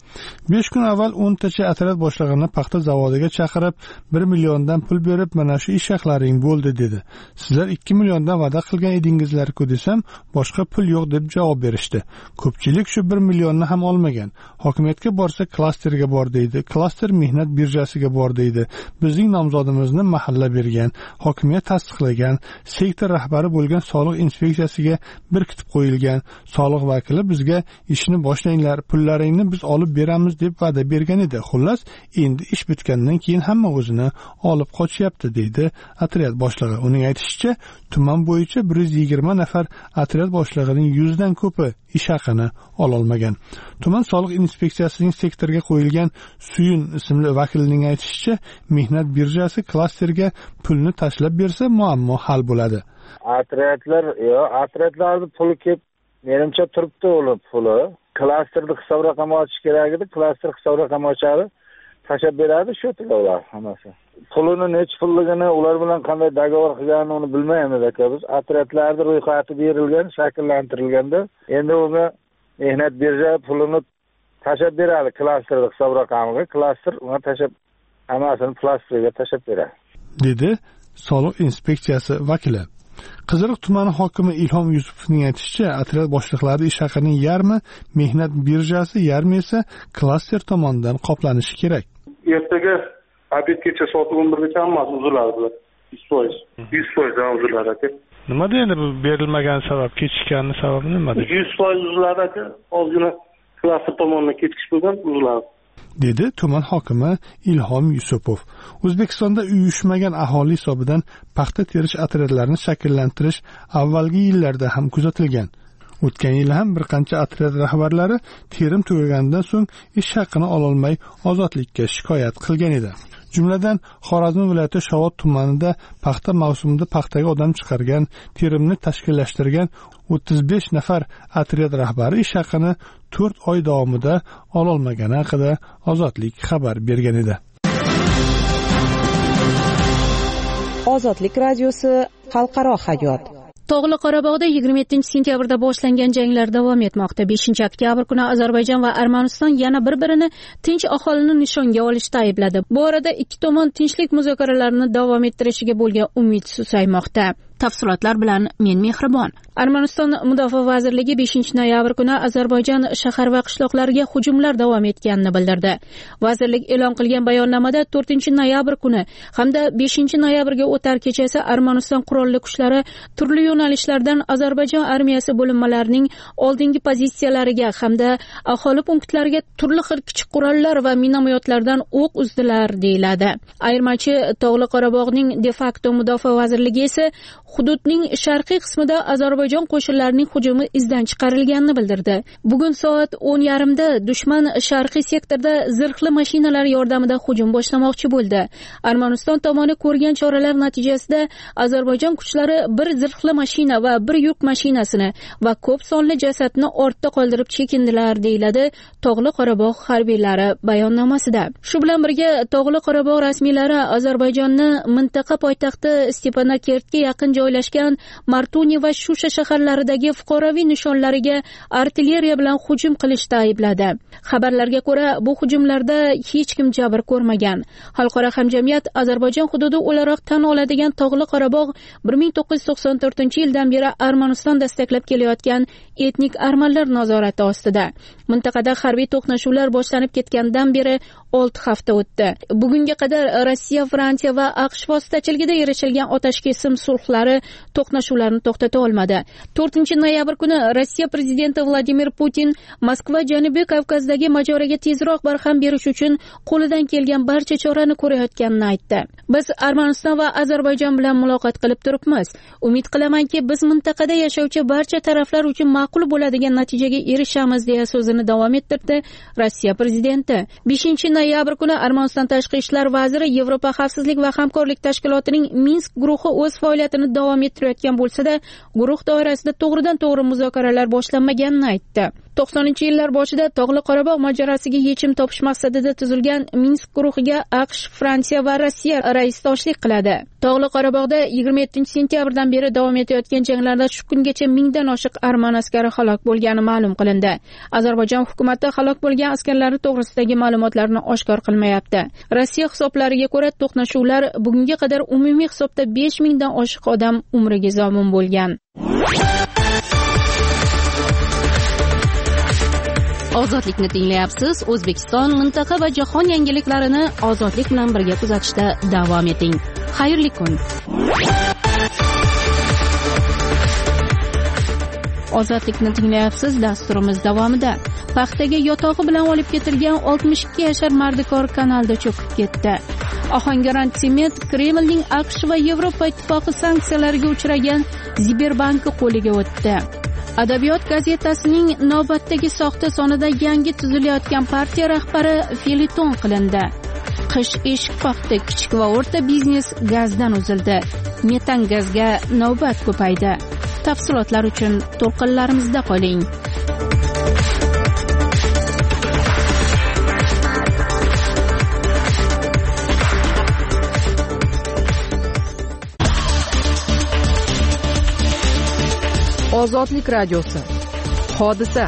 besh kun avval o'ntacha otryad boshlig'ini paxta zavodiga chaqirib bir milliondan pul berib mana shu ish haqlaring bo'ldi dedi. Sizlar ikki milliondan va'da qilgan edingizlar-ku desam, boshqa pul yo'q deb javob berishdi. Ko'pchilik shu bir millionni ham olmagan. Hokimiyatga borsa klasterga bor deydi. Klaster mehnat birjasiga bor deydi. Bizning nomzodimizni mahalla bergan, hokimiyat tasdiqlagan, sektor rahbari bo'lgan soliq inspeksiyasiga berkitib qo'yilgan. Soliq vakili bizga ishni boshlanglar, pullaringni biz olib beramiz deb va'da bergan edi. Xullas, endi ish bitgandan keyin hamma o'zini olib qochyapti deydi otryad boshlig'i. Uning aytishicha, tuman bo'yicha bir yuz yigirma nafar otryad boshlig'ining yuz dan ko'pi ish haqini ololmagan. Tuman soliq inspeksiyasining sektorga qo'yilgan Suyun ismli vakilining aytishicha, mehnat birjasi klasterga pulni tashlab bersa muammo hal bo'ladi. Otryadlar, yo, otryadlarni puli kelib, menimcha turibdi ular puli. Klasterni hisob raqami ochish kerak edi, klaster hisob raqami ochadi, tashab beradi, shu ular hammasi. Pulini nech pulligini, ular bilan qanday dogovor qilganini uni bilmaymiz aka biz. Otryadlarning ro'yxati berilgan, shakllantirilganda, endi unga mehnat birja pulini tashab beradi klasterni hisob raqamiga, klaster unga tashab hammasini klasterga tashab beradi, dedi soliq inspeksiyasi vakili. Qiziriq tumani hokimi Ilhom Yusupovning aytishicha, otryad boshliqlari ish haqining yarmi mehnat birjasi, yarmi esa klaster tomonidan qoplanishi kerak. Ertaga obedgacha soat o'n birgacha hammasi uziladi. yuz foiz. yuz foiz uziladi aka. Nima endi bu berilmagan sabab, kechikkanning sababi nimada? yuz foiz uziladi aka. Ozgina klaster tomonidan kechikish bo'lgan, uziladi, dedi tuman hokimi Ilhom Yusupov. O'zbekistonda uyushmagan aholi hisobidan paxta terish otryadlarini shakllantirish avvalgi yillarda ham kuzatilgan. O'tgan yil ham bir qancha otryad rahbarlari terim tugaganidan so'ng ish haqini ololmay ozodlikka shikoyat qilgan edi. Jumladan, Xorazm viloyati Shovot tumanida paxta mavsumida paxtaga odam chiqargan, terimni tashkillashtirgan o'ttiz besh nafar otryad rahbari ish haqini to'rt oy davomida ololmagani haqida Ozodlik xabar bergan edi. Ozodlik radiosi xalqaro hayot. Tog'li Qorabog'da yigirma yettinchi sentyabrda boshlangan janglar davom etmoqda. beshinchi oktyabr kuni Ozarbayjon va Armaniston yana bir-birini tinch aholini nishonga olishda aybladi. Bu orada ikki tomon tinchlik muzokaralarini davom ettirishiga bo'lgan umid susaymoqda. Tafsilotlar bilan men Mehribon. Armaniston Mudofaa vazirligi beshinchi noyabr kuni Ozarbayjon shahar va qishloqlariga hujumlar davom etganini bildirdi. Vazirlik e'lon qilgan bayonnomada to'rtinchi noyabr kuni hamda beshinchi noyabrga o'tar kechasi Armaniston qurolli kuchlari turli yo'nalishlardan Ozarbayjon armiyasi bo'linmalarining oldingi pozitsiyalariga hamda aholi punktlariga turli xil kichik qurollar va minomyotlardan o'q uzdilar deyiladi. Ayirmachi Tog'li Qorabog'ning de facto mudofaa vazirligi esa hududning sharqiy qismida Ozarbayjon qo'shinlarining hujumi izdan chiqarilganini bildirdi. Bugun soat o'n yarim da dushman sharqiy sektorda zirhli mashinalar yordamida hujum boshlamoqchi bo'ldi. Armaniston tomoni ko'rgan choralar natijasida Ozarbayjon kuchlari bir zirhli mashina va bir yuk mashinasini va ko'p sonli jasadni ortda qoldirib chekindilar deyiladi Tog'li Qorabog' harbiylari bayonnomasida. Shu bilan birga Tog'li Qorabog' rasmiylari Ozarbayjonni mintaqa poytaxti Stepanakertga yaqin joylashgan Martuni va Shusha shaharlaridagi fuqaroviy nishonlariga artilleriya bilan hujum qilishda aybladi. Xabarlarga ko'ra, bu hujumlarda hech kim jabr ko'rmagan. Xalqaro hamjamiyat Ozarbayjon hududi o'laroq tan oladigan Tog'li Qorabog' bir ming to'qqiz yuz to'qson to'rtinchi yildan beri Armaniston dastaklab kelayotgan etnik armanlar nazorati ostida. Mintaqada harbiy to'qnashuvlar boshlanib ketgandan beri olti hafta o'tdi. Bugunga qadar Rossiya, Fransiya va AQSh vositachiligida erishilgan otashkesim sulhlari to'qnashuvlarni to'xtata olmadi. to'rtinchi noyabr kuni Rossiya prezidenti Vladimir Putin Moskva Janubiy Kavkazdagi mojaroga tezroq barham berish uchun qo'lidan kelgan barcha chorani ko'rayotganini aytdi. Biz Armaniston va Ozarbayjon bilan muloqot qilib turibmiz. Umid qilamanki, biz mintaqada yashovchi barcha taraflar uchun ma'qul bo'ladigan natijaga erishamiz deya so'zini davom ettirdi Rossiya prezidenti. beshinchi noyabr kuni Armaniston tashqi ishlar vaziri Yevropa xavfsizlik va hamkorlik tashkilotining Minsk guruhi o'z faoliyatini davom ettirayotgan bo'lsa-da, guruh doirasida to'g'ridan to'g'ri muzokaralar boshlanmaganini aytdi. to'qsoninchi yillar boshida Tog'li Qorabog' mojarosiga yechim topish maqsadida tuzilgan Minsk guruhiga AQSh, Fransiya va Rossiya raisdoshlik qiladi. Tog'li Qorabog'da yigirma yettinchi sentyabrdan beri davom etayotgan janglarda shu kungacha mingdan oshiq arman askari halok bo'lgani ma'lum qilindi. Ozarbayjon hukumati halok bo'lgan askarlar to'g'risidagi ma'lumotlarni oshkor qilmayapti. Rossiya hisoblariga ko'ra, to'qnashuvlar bugunga qadar umumiy hisobda besh mingdan oshiq odam umriga zomin bo'lgan. Ozodlikni tinglayapsiz. O'zbekiston, mintaqa va jahon yangiliklarini ozodlik bilan birga kuzatishda davom eting. Xayrli kun. Ozodlikni tinglayapsiz. Dasturimiz davomida paxtaga yotog'i bilan olib ketilgan oltmish ikki yashar mardikor kanalda cho'kib ketdi. Ohangaron Sement Kremlning AQSh va Yevropa ittifoqi sanksiyalariga uchragan Sberbankni qo'liga o'tdi. Adabiyot gazetasining navbatdagi soxta sonida yangi tuzilayotgan partiya rahbari feliton qilindi. Qish eshik qoqdi, kichik va o'rta biznes gazdan uzildi. Metan gazga navbat ko'paydi. Tafsilotlar uchun to'lqinlarimizda qoling. Ozodlik radiosi. Hodisa.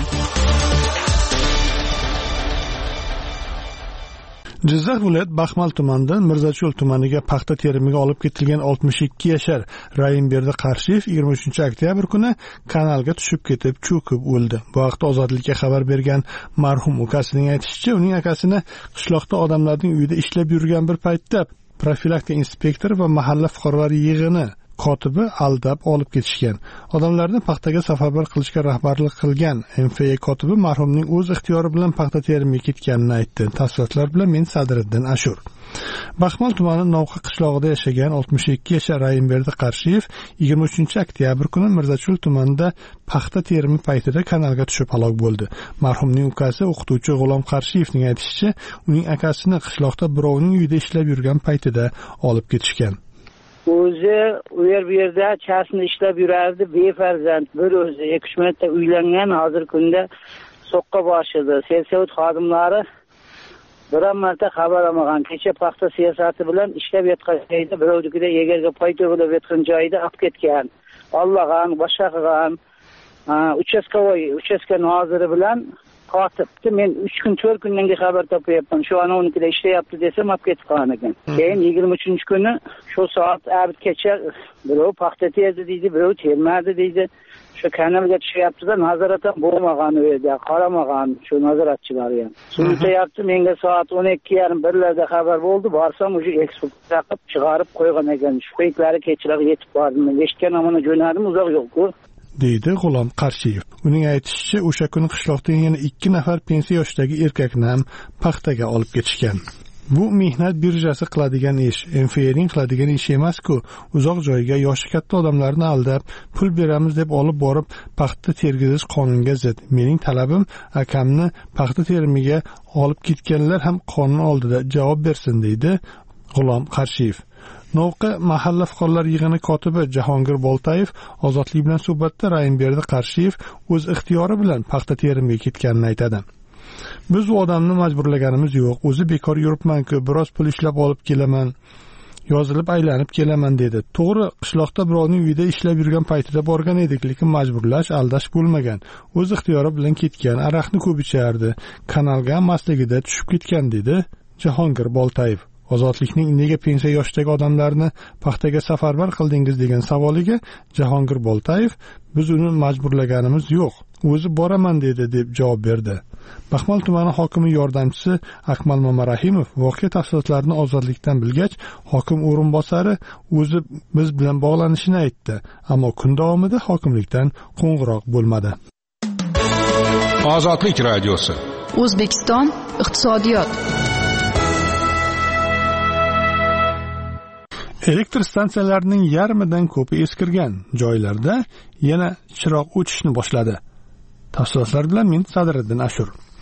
Jizzax viloyat Baxmal tumanidan Mirzacho'l tumaniga paxta terimiga olib ketilgan oltmish ikki yashar Rayimberdi Qarshiyev yigirma uchinchi oktyabr kuni kanalga tushib ketib cho'kib o'ldi. Bu haqda Ozodlikka xabar bergan marhum ukasining aytishicha, uning akasini qishloqda odamlarning uyida ishlab yurgan bir paytda profilaktika inspektori va mahalla fuqarolar yig'ini kotibi aldab olib ketishgan. Odamlarni paxtaga safarbar qilishga rahbarlik qilgan M F A kotibi marhumning o'z ixtiyori bilan paxta terimiga ketganini aytdi. Tafsilotlar bilan men Sadriddin Ashur. Baxmal tumani Novqa qishlog'ida yashagan oltmish ikki yashar Rayimberdi Qarshiyev yigirma uchinchi oktyabr kuni Mirzacho'l tumanida paxta terimi paytida kanalga tushib halok bo'ldi. Marhumning ukasi o'qituvchi G'ulom Qarshiyevning aytishicha, uning akasini qishloqda birovning uyida ishlab yurgan paytida olib ketishgan. O'zi u yer bu yerda chasni ishlab yurardi, befarzand, bir o'zi ikki uch marta uylangan, hozir kunda so'qqa boshida. Selsavut xodimlari biron marta xabar olmagan. Kecha paxta siyosati bilan ishlab yotgan joyda birovnikida yegarga foyda bo'lib yotgan joyda olib ketgan. Olmagan, boshqa qilgan. Uchastkovoy, uchastka noziri bilan kotibdi. Men uch kun to'rt kundan keyin xabar topyapman. Shu ana unikida ishlayapti desam, olib ketib qolgan ekan. Keyin yigirma uchinchi kuni shu soat abitgacha birov paxta terdi deydi, birov termadi deydi. Shu kanalga tushyapti-da, nazorat ham bo'lmagan u yerda, qaramagan shu nazoratchilar ham. Suyutyapti, menga soat o'n ikki yarim birlarda xabar bo'ldi. Borsam, o'sha ekspert taqib chiqarib qo'ygan ekan. Shu paytlari kechroq yetib bordim. Eshitgan amana jo'nadim, uzoq yo'q-ku. deydi G'ulom Qarshiyev. Uning aytishicha, o'sha kuni qishloqdan yana ikki nafar pensiya yoshidagi erkakni ham paxtaga olib ketishgan. Bu mehnat birjasi qiladigan ish, M F A'ning qiladigan ishi emas-ku. Uzoq joyga yoshi katta odamlarni aldab, pul beramiz deb olib borib paxta tergizish qonunga zid. Mening talabim, akamni paxta terimiga olib ketganlar ham qonun oldida javob bersin, deydi G'ulom Qarshiyev. Novqa mahalla fuqarolar yig'ini kotibi Jahongir Boltayev Ozodlik bilan suhbatda Rayimberdi Qarshiyev o'z ixtiyori bilan paxta terimiga ketganini aytadi. Biz u odamni majburlaganimiz yo'q. O'zi bekor yuribman-ku, biroz pul ishlab olib kelaman, yozilib aylanib kelaman dedi. To'g'ri, qishloqda birovning uyida ishlab yurgan paytida borgan edik, lekin majburlash, aldash bo'lmagan. O'z ixtiyori bilan ketgan, aroqni ko'p ichardi, kanalga masligida tushib ketgan, dedi Jahongir Boltayev. Ozodlikning nega pensiya yoshidagi odamlarni paxtaga safarbar qildingiz degan savoliga Jahongir Boltayev, biz uni majburlaganimiz yo'q, o'zi boraman dedi deb javob berdi. Baxmal tumani hokimi yordamchisi Akmal Mamarahimov voqea tafsilotlarini Ozodlikdan bilgach, hokim o'rinbosari o'zi biz bilan bog'lanishini aytdi, ammo kun davomida hokimlikdan qo'ng'iroq bo'lmadi. Ozodlik radiosi. O'zbekiston iqtisodiyot. Elektr stansiyalarining yarmidan ko'pi eskirgan joylarda yana chiroq o'chishni boshladi. Tafsilotlar bilan men Sadriddin Ashur.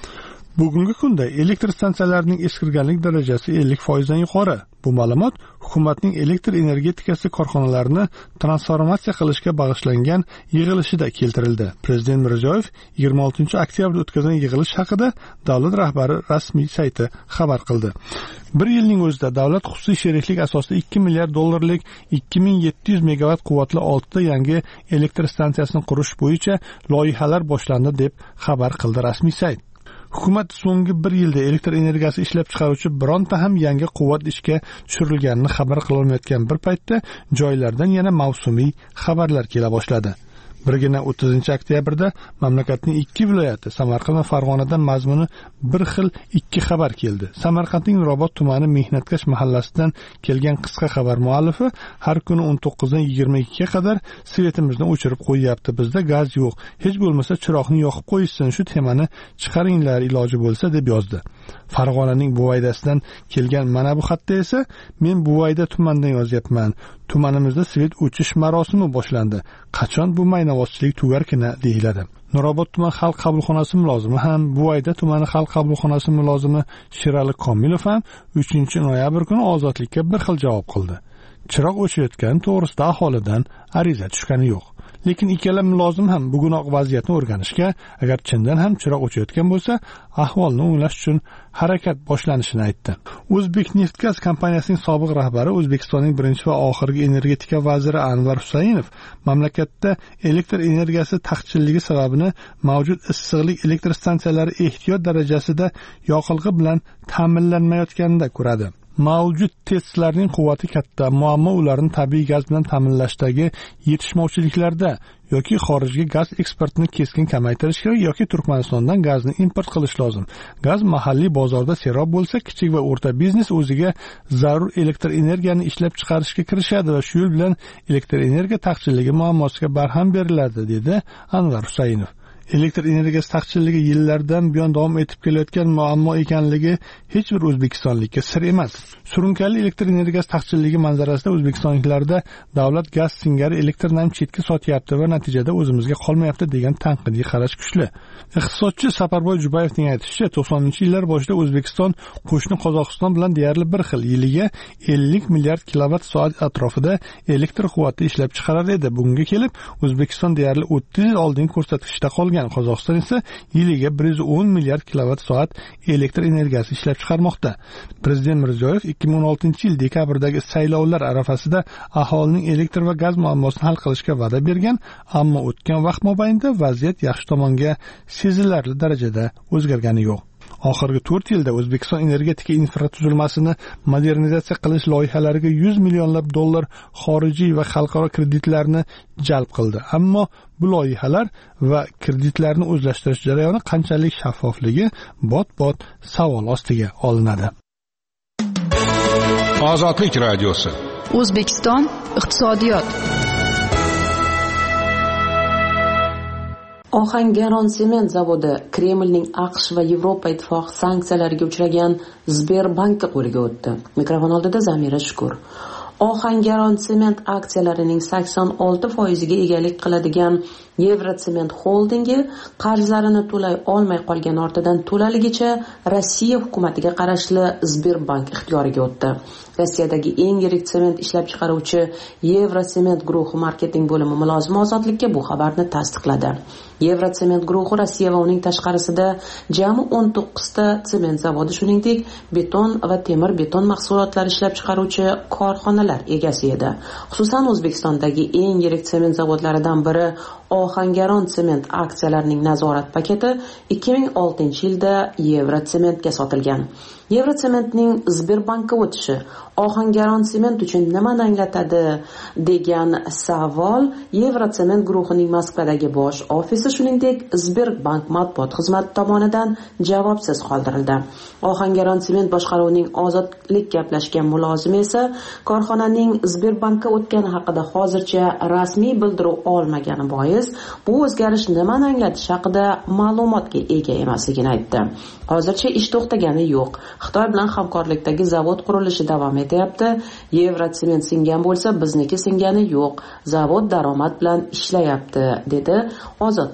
Bugungi kunda elektr stansiyalarining eskirganlik darajasi ellik foizdan yuqori. Bu ma'lumot hukumatning elektr energetikasi korxonalarini transformatsiya qilishga bag'ishlangan yig'ilishida keltirildi. Prezident Mirziyoyev yigirma oltinchi oktyabrda o'tkazgan yig'ilish haqida davlat rahbari rasmiy sayti xabar qildi. Bir yilning o'zida davlat xususiy sheriklik asosida ikki milliard dollarlik ikki ming yetti yuz megavat quvvatli oltita yangi elektr stansiyasini qurish bo'yicha loyihalar boshlandi deb xabar qildi rasmiy sayt. Hukumat so'nggi bir yilda elektr energiyasi ishlab chiqaruvchi bironta ham yangi quvvat ishga tushirilganini xabar qilolmayotgan bir paytda joylardan yana mavsumiy xabarlar kela boshladi. Birgina o'ttizinchi oktyabrda mamlakatning ikki viloyati Samarqand va Farg'onadan mazmuni bir xil ikki xabar keldi. Samarqandning Nurobod tumani Mehnatkash mahallasidan kelgan qisqa xabar muallifi har kuni o'n to'qqizdan yigirma ikkiga qadar svetimizni o'chirib qo'yyapti. Bizda gaz yo'q. Hech bo'lmasa chiroqni yoqib qo'yishsin, shu temani chiqaringlar iloji bo'lsa deb yozdi. Farg'onaning Buvaydasidan kelgan mana bu xatda esa men Buvayda tumanidan yozyapman. Tumanimizda svet o'chish marosimi boshlandi. Qachon bu maynavozchilik tugarkina deyiladi. Nurobod tuman xalq qabulxonasi mulozimi ham, Buvayda tumani xalq qabulxonasi mulozimi Sherali Komilov ham uchinchi noyabr kuni Ozodlikka bir xil javob qildi. Chiroq o'chayotgani to'g'risida aholidan ariza tushgani yo'q. Lekin ikkala mulozim ham bugunoq vaziyatni o'rganishga, agar chindan ham chiroq o'chayotgan bo'lsa, ahvolni o'nglash uchun harakat boshlanishini aytdi. O'zbekneftgaz kompaniyasining sobiq rahbari, O'zbekistonning birinchi va oxirgi energetika vaziri Anvar Husaynov mamlakatda elektr energiyasi taqchilligi sababini mavjud issiqlik elektr stansiyalari ehtiyot darajasida yoqilg'i bilan ta'minlanmayotganida ko'radi. Mavjud testlarning quvvati katta, muammo ularni tabiiy gaz bilan ta'minlashdagi yetishmovchiliklarda yoki xorijga gaz eksportini keskin kamaytirish kerak yoki Turkmanistondan gazni import qilish lozim. Gaz mahalliy bozorda serob bo'lsa, kichik va o'rta biznes o'ziga zarur elektr energiyani ishlab chiqarishga kirishadi va shu yo'l bilan elektr energiya taqchilligi muammosiga barham beriladi, dedi Anvar Husaynov. Elektr energiyasi taqchilligi yillardan buyon davom etib kelayotgan muammo ekanligi hech bir o'zbekistonlikka sir emas. Surunkali elektr energiyasi taqchilligi manzarasida o'zbekistonliklarda davlat gaz singari elektrni chetga sotyapti va natijada o'zimizga qolmayapti degan tanqidiy qarash kuchli. Iqtisodchi Saparboy Jubayevning aytishicha, to'qsoninchi yillar boshida O'zbekiston qo'shni Qozog'iston bilan deyarli bir xil yiliga ellik milliard kilovatt soat atrofida elektr quvvati ishlab chiqarar edi. Bugunga kelib O'zbekiston deyarli o'ttiz yil oldingi ko'rsatkichda qolgan. Qozog'iston esa yiliga bir yuz o'n milliard kilovatt soat elektr energiyasi ishlab chiqarmoqda. Prezident Mirziyoyev ikki ming o'n oltinchi yil dekabrdagi saylovlar arafasida aholining elektr va gaz muammosini hal qilishga va'da bergan, ammo o'tgan vaqt mobaynida vaziyat yaxshi tomonga sezilarli darajada o'zgargani yo'q. Oxirgi to'rt yilda O'zbekiston energetika infratuzilmasini modernizatsiya qilish loyihalariga yuz millionlab dollar xorijiy va xalqaro kreditlarni jalb qildi. Ammo bu loyihalar va kreditlarni o'zlashtirish jarayoni qanchalik shaffofligi bot-bot savol ostiga olinadi. Ozodlik radiosi. O'zbekiston iqtisodiyot. Ohangaron sement zavodi Kremlning AQSh va Yevropa ittifoqi sanksiyalariga uchragan Sberbankka qo'liga o'tdi. Mikrofon oldida Zamira Shukur. Ohangaron sement aksiyalarining sakson olti foiziga egalik qiladigan Yevrotsement holdingi qarzlarini to'lay olmay qolgan ortidan to'laligicha Rossiya hukumatiga qarashli Sberbank ixtiyoriga o'tdi. Rossiyadagi eng yirik sement ishlab chiqaruvchi Yevrotsement guruhi marketing bo'limi mulozimi Ozodlikka bu xabarni tasdiqladi. Yevrotsement guruhi Rossiya va uning tashqarisida jami o'n to'qqizta sement zavodi, shuningdek beton va temir beton mahsulotlari ishlab chiqaruvchi korxonalar egasi edi. Xususan O'zbekistondagi eng yirik sement zavodlaridan biri Ohangaron sement aksiyalarining nazorat paketi ikki ming oltinchi yilda Yevrotsementga sotilgan. Yevrosementning Sberbankka o'tishi Ohangaron sement uchun nimani anglatadi degan savol Yevrosement guruhining Moskvadagi bosh ofisi, shuningdek Sberbank matbuot xizmati tomonidan javobsiz qoldirildi. Ohangaron sement boshqaruvining Ozodlik gaplashgan mulozimi esa korxonaning Sberbankka o'tgani haqida hozircha rasmiy bildiruv olmagani bois bu o'zgarish nimani anglatishi haqida ma'lumotga ega emasligini aytdi. Hozircha ish to'xtagani yo'q. Xitoy bilan hamkorlikdagi zavod qurilishi davom etyapti. Yevrotsement singan bo'lsa, bizniki singani yo'q. Zavod daromad bilan ishlayapti, dedi Ozodlik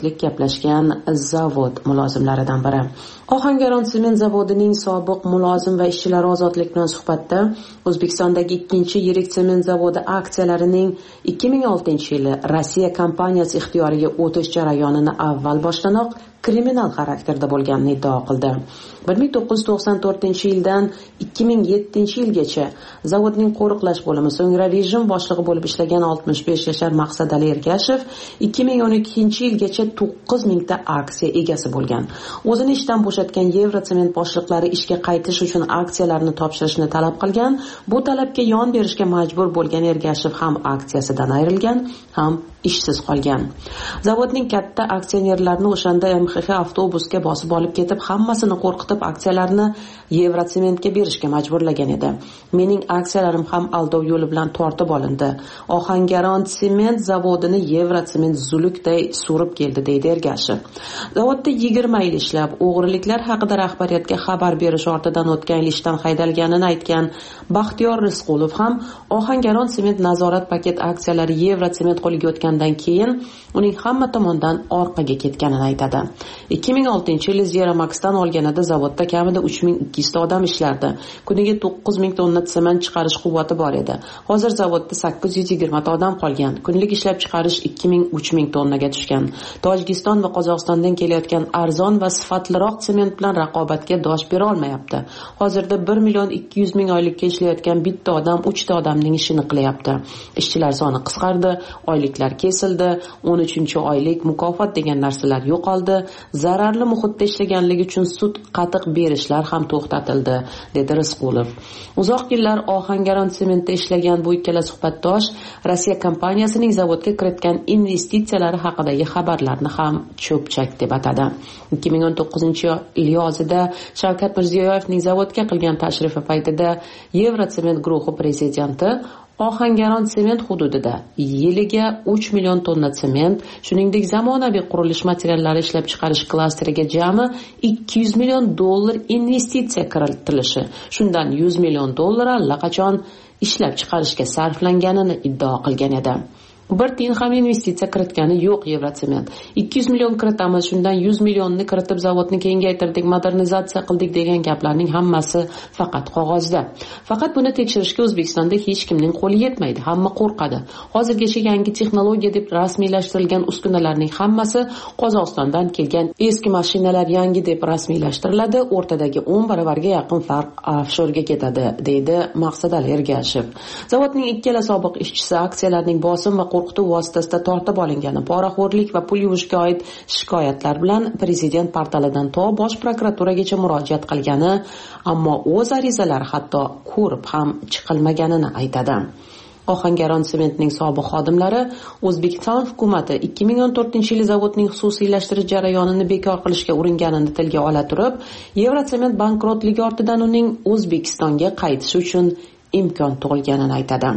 daqiqalik gaplashgan zavod mulozimlaridan biri. Ohangaron sement zavodining sobiq mulozim va ishchilari Ozodlik bilan suhbatda O'zbekistondagi ikkinchi yirik sement zavodi aksiyalarining ikki ming oltinchi yili Rossiya kompaniyasi ixtiyoriga o'tish jarayonini avval boshlanoq kriminal xarakterda bo'lganini iddao qildi. bir ming to'qqiz yuz to'qson to'rtinchi yildan ikki ming yettinchi yilgacha zavodning qo'riqlash bo'limi, so'ngra rejim boshlig'i bo'lib ishlagan oltmish besh yashar Maqsadali Ergashev ikki ming o'n ikkinchi yilgacha to'qqiz mingta aksiya egasi bo'lgan. O'zini ishdan bo'shatgan Yevrotsement boshliqlari ishga qaytish uchun aksiyalarni topshirishni talab qilgan. Bu talabga yon berishga majbur bo'lgan Ergashev ham aksiyasidan ayrilgan, ham ishsiz qolgan. Zavodning katta aksionerlarini o'shanda M X X avtobusga bosib olib ketib, hammasini qo'rqitib aksiyalarni Yevrosementga berishga majburlagan edi. Mening aksiyalarim ham aldov yo'li bilan tortib olindi. Ohangaron sement zavodini Yevrosement zulukday surib keldi, deydi Ergashev. Zavodda yigirma yil ishlab, o'g'riliklar haqida rahbariyatga xabar berish ortidan o'tgan yil ishdan haydalganini aytgan Baxtiyor Rizqulov ham Ohangaron sement nazorat paket aksiyalari Yevrosement qo'liga o'tgandan keyin uning hamma tomondan orqaga ketganini aytadi. ikki ming oltinchi yil Zeramaxdan olganida zavodda kamida uch ming ikki yuz ta odam ishlardi. Kuniga to'qqiz ming tonna sement chiqarish quvvati bor edi. Hozir zavodda sakkiz yuz yigirma ta odam qolgan. Kunlik ishlab chiqarish ikki ming uch ming tonnaga tushgan. Tojikiston va Qozog'istondan kelayotgan arzon va sifatliroq sement bilan raqobatga dosh bera olmayapti. Hozirda bir million ikki yuz ming oylikka ishlayotgan bitta odam uch ta odamning ishini qilyapti. Ishchilar soni qisqardi, oyliklar kesildi, o'n uchinchi oylik mukofot degan narsalar yo'qoldi. Zararli muhitda ishlaganligi uchun sud qatiq berishlar ham to'xtatildi, dedi Rizqulov. Uzoq yillar Ohangaron sementda ishlagan bu ikkala suhbatdosh Rossiya kompaniyasining zavodga kiritgan investitsiyalari haqidagi xabarlarni ham cho'pchak deb atadi. ikki ming o'n to'qqizinchi yil yozida Shavkat Mirziyoyevning zavodga qilgan tashrifi paytida Yevrosement guruhi prezidenti Ohangaron sement hududida yiliga uch million tonna sement, shuningdek zamonaviy qurilish materiallari ishlab chiqarish klasteriga jami ikki yuz million dollar investitsiya kiritilishi, shundan yuz million dollar allaqachon ishlab chiqarishga sarflanganini iddao qilgan edi. Bir tiyin ham investitsiya kiritgani yo'q Yevrosement. ikki yuz million kiritamiz, shundan yuz millionni kiritib zavodni kengaytirdik, modernizatsiya qildik degan gaplarning hammasi faqat qog'ozda. Faqat buni tekshirishga O'zbekistonda hech kimning qo'li yetmaydi, hamma qo'rqadi. Hozirgacha yangi texnologiya deb rasmiylashtirilgan uskunalarning hammasi Qozog'istondan kelgan eski mashinalar yangi deb rasmiylashtiriladi, o'rtadagi o'n baravarga yaqin farq offshorga ketadi, deydi Maqsadali Ergashev. Zavodning ikkala sobiq ishchisi aksiyalarning bosim va qo'rqituv vositasida tortib olingani, poraxo'rlik va pul yuvishga oid shikoyatlar bilan prezident portalidan to bosh prokuraturaga murojaat qilgani, ammo o'z arizalari hatto ko'rib ham chiqilmaganini aytadi. Ohangaron sementning sobiq xodimlari O'zbekiston hukumati ikki ming o'n to'rtinchi yil zavodning xususiylashtirish jarayonini bekor qilishga uringanini tilga ola turib, Yevrosement bankrotligi ortidan uning O'zbekistonga qaytishi uchun imkon tug'ilganini aytadi.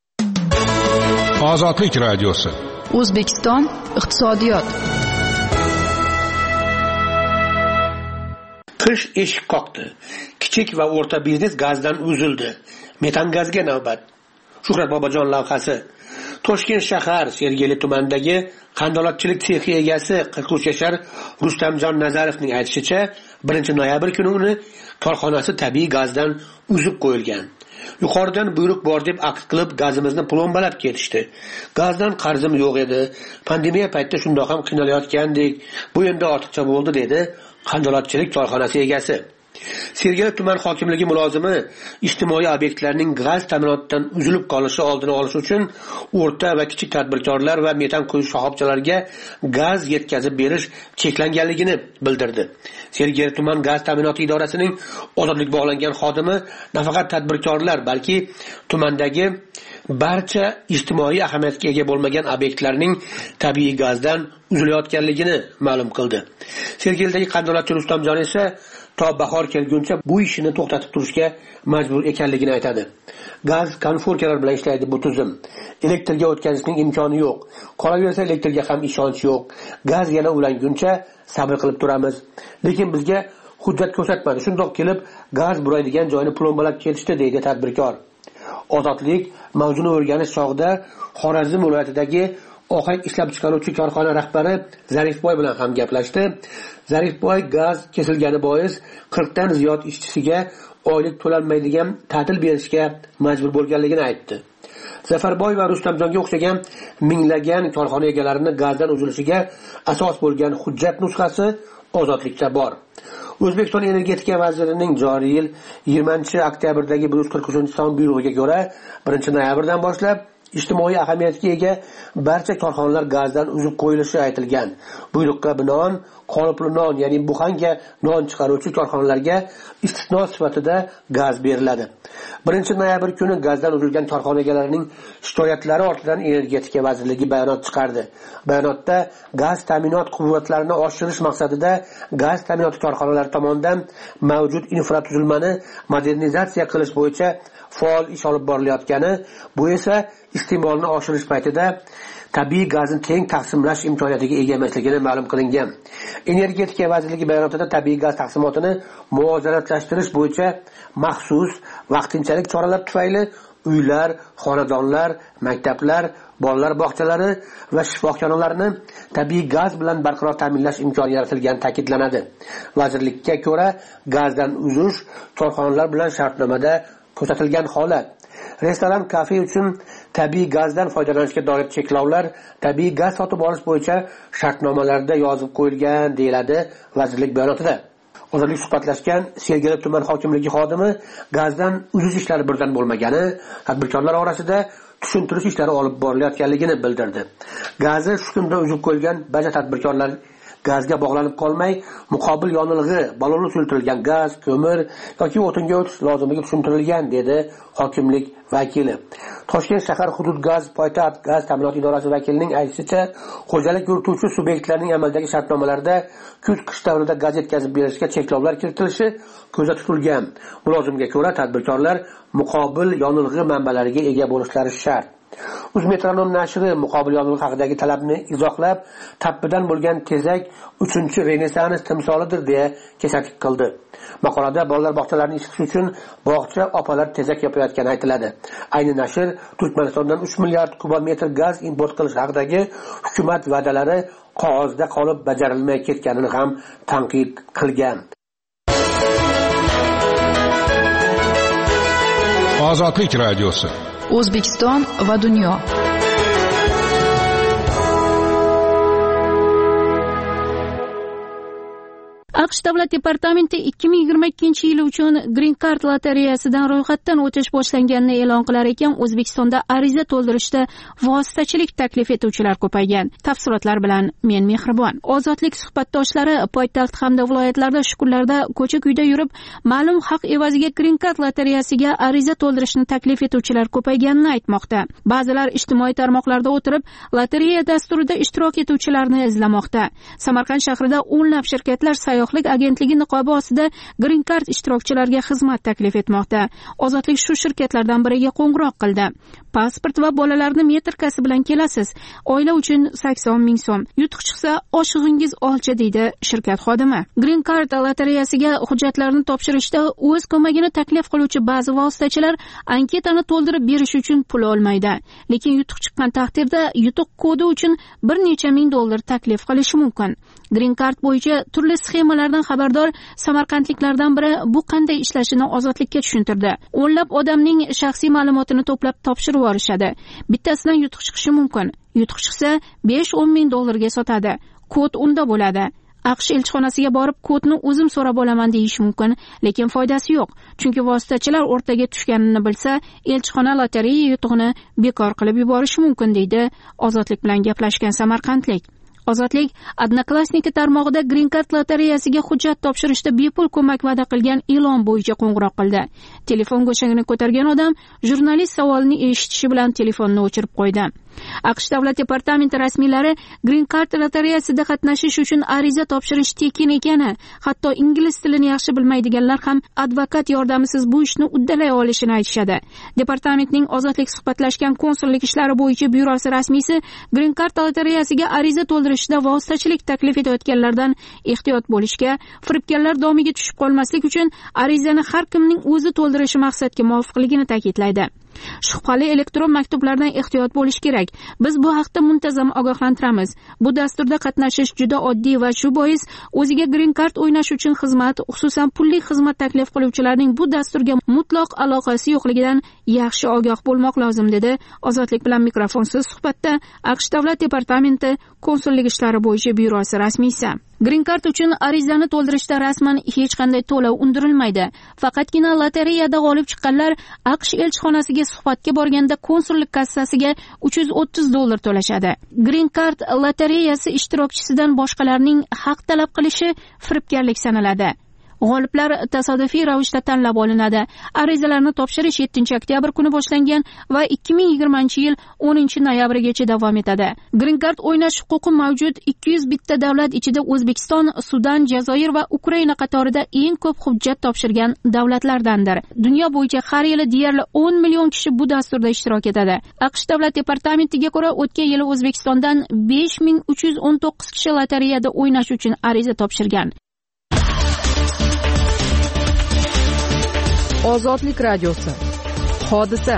Ozodlik radiosi. O'zbekiston iqtisodiyot. Qish eshik qoqdi. Kichik va o'rta biznes gazdan uzildi. Metan gazga navbat. Shuhrat Bobojon lavhasi. Toshkent shahar Sergeli tumanidagi qandolatchilik sexi egasi qirq uch yashar Rustamjon Nazarovning aytishicha, birinchi noyabr kuni uni korxonasi tabiiy gazdan uzib qo'yilgan. Yuqoridan buyruq bor deb aqd qilib gazimizni plombalab ketishdi. Gazdan qarzim yo'q edi. Pandemiya paytida shundoq ham qiynalayotgandik. Bu endi ortiqcha bo'ldi, dedi qandolatchilik korxonasi egasi. Sergeli tuman hokimligi mulozimi ijtimoiy obyektlarning gaz ta'minotidan uzilib qolishi oldini olish uchun o'rta va kichik tadbirkorlar va metan quyish shoxobchalariga gaz yetkazib berish cheklanganligini bildirdi. Sergeli tuman gaz ta'minoti idorasining ozodlik bog'langan xodimi nafaqat tadbirkorlar, balki tumandagi barcha ijtimoiy ahamiyatga ega bo'lmagan obyektlarning tabiiy gazdan uzilayotganligini ma'lum qildi. Sergelidagi qandolatchi Rustamjon esa to bahor kelguncha bu ishini to'xtatib turishga majbur ekanligini aytadi. Gaz konforkalar bilan ishlaydi bu tizim. Elektrga o'tkazishning imkoni yo'q. Qolaversa elektrga ham ishonch yo'q. Gaz yana ulanguncha sabr qilib turamiz. Lekin bizga hujjat ko'rsatmadi. Shundoq kelib gaz buraydigan joyni plombalab ketishdi, deydi tadbirkor. Ozodlik mavzuni o'rganish chog'ida Xorazm viloyatidagi ohak ishlab chiqaruvchi korxona rahbari Zarifboy bilan ham gaplashdi. Zarifboy gaz kesilgani bois qirqdan ziyod ishchisiga oylik to'lanmaydigan ta'til berishga majbur bo'lganligini aytdi. Zafarboy va Rustamjonga o'xshagan minglagan korxona egalarini gazdan uzilishiga asos bo'lgan hujjat nusxasi ozodlikda bor. O'zbekiston energetika vazirining joriy yil yigirmanchi oktyabrdagi bir yuz qirq uchinchi son buyrug'iga ko'ra birinchi noyabrdan boshlab ijtimoiy ahamiyatga ega barcha korxonalar gazdan uzib qo'yilishi aytilgan. Buyruqqa binoan qolipli non, ya'ni buxanga non chiqaruvchi korxonalarga istisno sifatida gaz beriladi. birinchi noyabr kuni gazdan uzilgan korxona egalarining shikoyatlari ortidan Energetika vazirligi bayonot chiqardi. Bayonotda gaz ta'minot quvvatlarini oshirish maqsadida gaz ta'minot korxonalari tomonidan mavjud infratuzilmani modernizatsiya qilish bo'yicha faol ish olib borilayotgani, bu esa iste'molni oshirish paytida tabiiy gazni teng taqsimlash imkoniyatiga ega emasligini ma'lum qilingan. Energetika vazirligi bayonotida tabiiy gaz taqsimotini muvozanatlashtirish bo'yicha maxsus vaqtinchalik choralar tufayli uylar, xonadonlar, maktablar, bolalar bog'chalari va shifoxonalarni tabiiy gaz bilan barqaror ta'minlash imkoni yaratilgani ta'kidlanadi. Vazirlikka ko'ra, gazdan uzish korxonalar bilan shartnomada ko'rsatilgan holat. Restoran, kafe uchun tabiiy gazdan foydalanishga doir cheklovlar tabiiy gaz sotib olish bo'yicha shartnomalarda yozib qo'yilgan, deyiladi vazirlik bayonotida. Ozodlik suhbatlashgan Sergeli tuman hokimligi xodimi gazdan uzish ishlari birdan bo'lmagani, tadbirkorlar orasida tushuntirish ishlari olib borilayotganligini bildirdi. Gazni shu kunda uzib qo'yilgan barcha tadbirkorlar gazga bog'lanib qolmay, muqobil yonilg'i, balonli suyultirilgan gaz, ko'mir yoki o'tinga o'tish lozimligi tushuntirilgan, dedi hokimlik vakili. Toshkent shahar hudud gaz poytaxt gaz ta'minot idorasi vakilining aytishicha, xo'jalik yurituvchi subyektlarning amaldagi shartnomalarida kuz-qish davrida gaz yetkazib berishga cheklovlar kiritilishi ko'zda tutilgan. Mulozimga ko'ra, tadbirkorlar muqobil yonilg'i manbalariga ega bo'lishlari shart. Uzmetronom nashri muqobil yonilg'i haqidagi talabni izohlab, tappidan bo'lgan tezak uchinchi renessans timsolidir deya kesaklik qildi. Maqolada bolalar bog'chalarini isitish uchun bog'cha opalar tezak yapayotgani aytiladi. Ayni nashr Turkmanistondan uch milliard kubometr gaz import qilish haqidagi hukumat va'dalari qog'ozda qolib bajarilmay ketganini ham tanqid qilgan. Ozodlik radiosi. O'zbekiston va dunyo. AQSh davlat departamenti ikki ming yigirma ikkinchi yil uchun Green Card lotereyasidan ro'yxatdan o'tish boshlanganini e'lon qilar ekan, O'zbekistonda ariza to'ldirishda vositachilik taklif etuvchilar ko'paygan. Tafsilotlar bilan men Mehribon. Ozodlik suhbatdoshlari poytaxt hamda viloyatlarda shu kunlarda ko'cha-kuyda yurib, ma'lum haq evaziga Green Card lotereyasiga ariza to'ldirishni taklif etuvchilar ko'payganini aytmoqda. Ba'zilar ijtimoiy tarmoqlarda o'tirib, lotereya dasturida ishtirok etuvchilarni izlamoqda. Samarqand shahrida o'nlab shirkatlar sayyohlik agentligi niqobi ostida Green Card ishtirokchilariga xizmat taklif etmoqda. Ozodlik shu shirkatlardan biriga qo'ng'iroq qildi. Pasport va bolalarni metrkasi bilan kelasiz. Oila uchun sakson ming so'm. Yutuq chiqsa oshig'ingiz olcha, deydi shirkat xodimi. Green Card lotereyasiga hujjatlarni topshirishda o'z ko'magini taklif qiluvchi ba'zi vositachilar anketani to'ldirib berish uchun pul olmaydi. Lekin yutuq chiqqan taqdirda yutuq kodi uchun bir necha ming dollar taklif qilishi mumkin. Green Card bo'yicha turli sxemalardan xabardor samarqandliklardan biri bu qanday ishlashini Ozodlikka tushuntirdi. O'nlab odamning shaxsiy ma'lumotini to'plab topshirib yuborishadi. Bittasidan yutuq chiqishi mumkin. Yutuq chiqsa besh o'n ming dollarga sotadi. Kod unda bo'ladi. AQSh elchixonasiga borib kodni o'zim so'rab olaman deyish mumkin, lekin foydasi yo'q. Chunki vositachilar o'rtaga tushganini bilsa, elchixona lotereya yutug'ini bekor qilib yuborishi mumkin, deydi Ozodlik bilan gaplashgan samarqandlik. Ozodlik Odnoklassniki tarmog'ida Green Card lotereyasiga hujjat topshirishda bepul ko'mak va'da qilgan e'lon bo'yicha qo'ng'iroq qildi. Telefon go'shagini ko'targan odam jurnalist savolini eshitishi bilan telefonni o'chirib qo'ydi. AQSh davlat departamenti rasmiylari Green Card lotereyasida qatnashish uchun ariza topshirish tekin ekani, hatto ingliz tilini yaxshi bilmaydiganlar ham advokat yordamisiz bu ishni uddalay olishini aytishadi. Departamentning Ozodlik suhbatlashgan konsullik ishlari bo'yicha byurosi rasmiysi Green Card lotereyasiga ariza to'ldirishda vositachilik taklif etayotganlardan ehtiyot bo'lishga, firibgarlar domiga tushib qolmaslik uchun arizani har kimning o'zi to'ldirishi maqsadga muvofiqligini ta'kidlaydi. Shubhali elektron maktublardan ehtiyot bo'lish kerak. Biz bu haqda muntazam ogohlantiramiz. Bu dasturda qatnashish juda oddiy va shu bois o'ziga green card o'ynash uchun xizmat, xususan pulli xizmat taklif qiluvchilarning bu dasturga mutlaq aloqasi yo'qligidan yaxshi ogoh bo'lmoq lozim, dedi Ozodlik bilan mikrofonsiz suhbatda AQSh Davlat departamenti konsullik ishlari bo'yicha byurosi rasmiysi. Green card uchun arizani to'ldirishda rasman hech qanday to'lov undirilmaydi. Faqatgina lotereyada g'olib chiqqanlar AQSh elchixonasiga suhbatga borganda konsullik kassasiga uch yuz o'ttiz dollar to'lashadi. Green card lotereyasi ishtirokchisidan boshqalarning haq talab qilishi firibgarlik sanaladi. G'oliblar tasodifiy ravishda tanlab olinadi. Arizalarni topshirish yettinchi oktyabr kuni boshlangan va ikki ming yigirmanchi yil o'ninchi noyabrgacha davom etadi. Green card o'ynash huquqi mavjud ikki yuz bitta davlat ichida O'zbekiston, Sudan, Jazoir va Ukraina qatorida eng ko'p hujjat topshirgan davlatlardandir. Dunyo bo'yicha har yili deyarli o'n million kishi bu dasturda ishtirok etadi. AQSh Davlat departamentiga ko'ra, o'tgan yili O'zbekistondan besh ming uch yuz o'n to'qqiz kishi lotereyada o'ynash uchun ariza topshirgan. Ozodlik radiosi. Hodisa.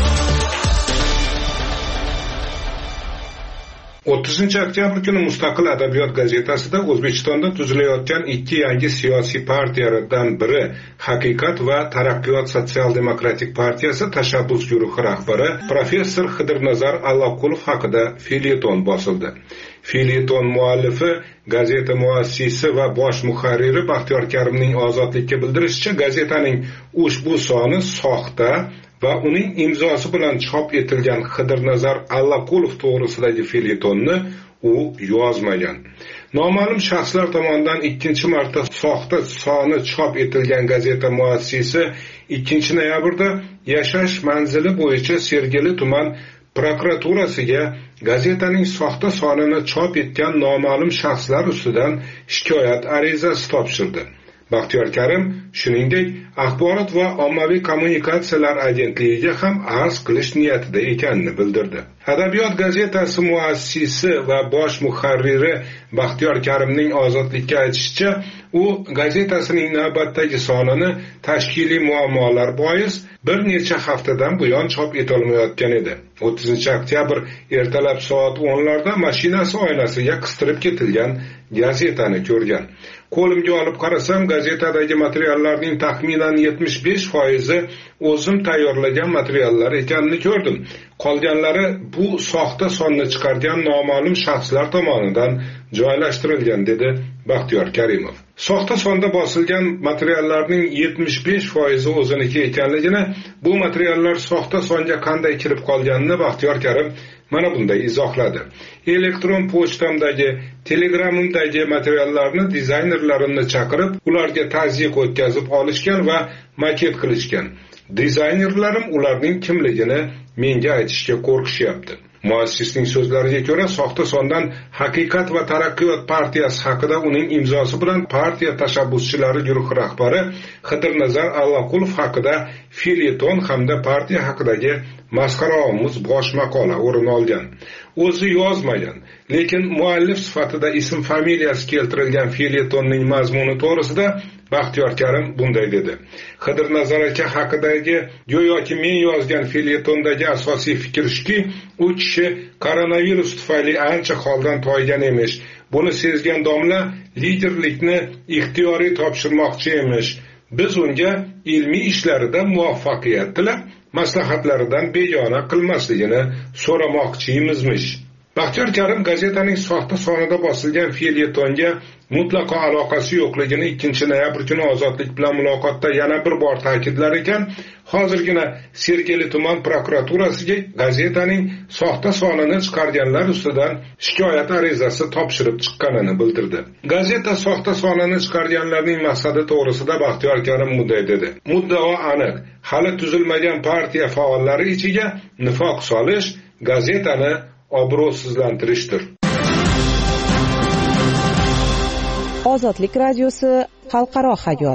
o'ttizinchi oktyabr kuni Mustaqil adabiyot gazetasida O'zbekistonda tuzilayotgan ikki yangi siyosiy partiyalardan biri Haqiqat va Taraqqiyot sotsial-demokratik partiyasi tashabbus guruhi rahbari professor Xidirnazar Allaqulov haqida felyeton bosildi. Felyeton muallifi, gazeta muassisi va bosh muharriri Baxtiyor Karimning Ozodlikka bildirishicha, gazetaning ushbu soni soxta va uning imzosi bilan chop etilgan Xidirnazar Allaqulov to'g'risidagi felyetonni u yozmagan. Noma'lum shaxslar tomonidan ikkinchi marta soxta soni chop etilgan gazeta muassisi ikkinchi noyabrda yashash manzili bo'yicha Sergeli tuman prokuraturasiga gazetaning soxta sonini chop etgan noma'lum shaxslar ustidan shikoyat arizasi topshirdi. Baxtiyor Karim shuningdek axborot va ommaviy kommunikatsiyalar agentligiga ham arz qilish niyatida ekanini bildirdi. Adabiyot gazetasi muassisi va bosh muharriri Baxtiyor Karimning Ozodlikka aytishicha, u gazetasining navbatdagi sonini tashkiliy muammolar bois bir necha haftadan buyon chop etolmayotgan edi. o'ttizinchi oktyabr ertalab soat o'nlarda mashinasi oynasiga qistirib ketilgan gazetani ko'rgan. Qo'limga olib qarasam, gazetadagi materiallarning taxminan yetmish besh foizi o'zim tayyorlagan materiallar ekanini ko'rdim. Qolganlari bu soxta sonni chiqargan noma'lum shaxslar tomonidan joylashtirilgan, dedi Baxtiyor Karimov. Soxta sonda bosilgan materiallarning yetmish besh foizi o'ziniki ekanligini, bu materiallar soxta songa qanday kirib qolganini Baxtiyor Karim mana bunday izohladi. Elektron pochtamdagi, telegramimdagi materiallarni dizaynerlarimni chaqirib, ularga tazyiq o'tkazib olishgan va maket qilishgan. Dizaynerlarim ularning kimligini menga aytishga qo'rqishyapti. Muassisning so'zlariga ko'ra, soxta sondan Haqiqat va Taraqqiyot partiyasi haqida uning imzosi bilan partiya tashabbuschilari guruhi rahbari Xidirnazar Allaqulov haqida felyeton hamda partiya haqidagi masxaraomuz bosh maqola o'rin olgan. O'zi yozmagan, lekin muallif sifatida ism familiyasi keltirilgan felyetonning mazmuni to'g'risida Baxtiyor Karim bunday dedi. Xidirnazar aka haqidagi go'yoki men yozgan felyetondagi asosiy fikr shuki, u kishi koronavirus tufayli ancha holdan toygan emish. Buni sezgan domla liderlikni ixtiyoriy topshirmoqchi emish. Biz unga ilmiy ishlarida muvaffaqiyat tilab, maslahatlaridan begona qilmasligini so'ramoqchimizmish. Baxtiyor Karim gazetaning soxta sonida bosilgan felyetonga mutlaqo aloqasi yo'qligini ikkinchi noyabr kuni Ozodlik bilan muloqotda yana bir bor ta'kidlar ekan, hozirgina Sergeli tuman prokuraturasiga gazetaning soxta sonini chiqarganlar ustidan shikoyat arizasi topshirib chiqqanini bildirdi. Gazeta soxta sonini chiqarganlarning maqsadi to'g'risida Baxtiyor Karim bunday dedi. Muddao aniq, hali tuzilmagan partiya faollari ichiga nifoq solish, gazetani obro'sizlantirishdir. Ozodlik radiosi xalqaro hayot.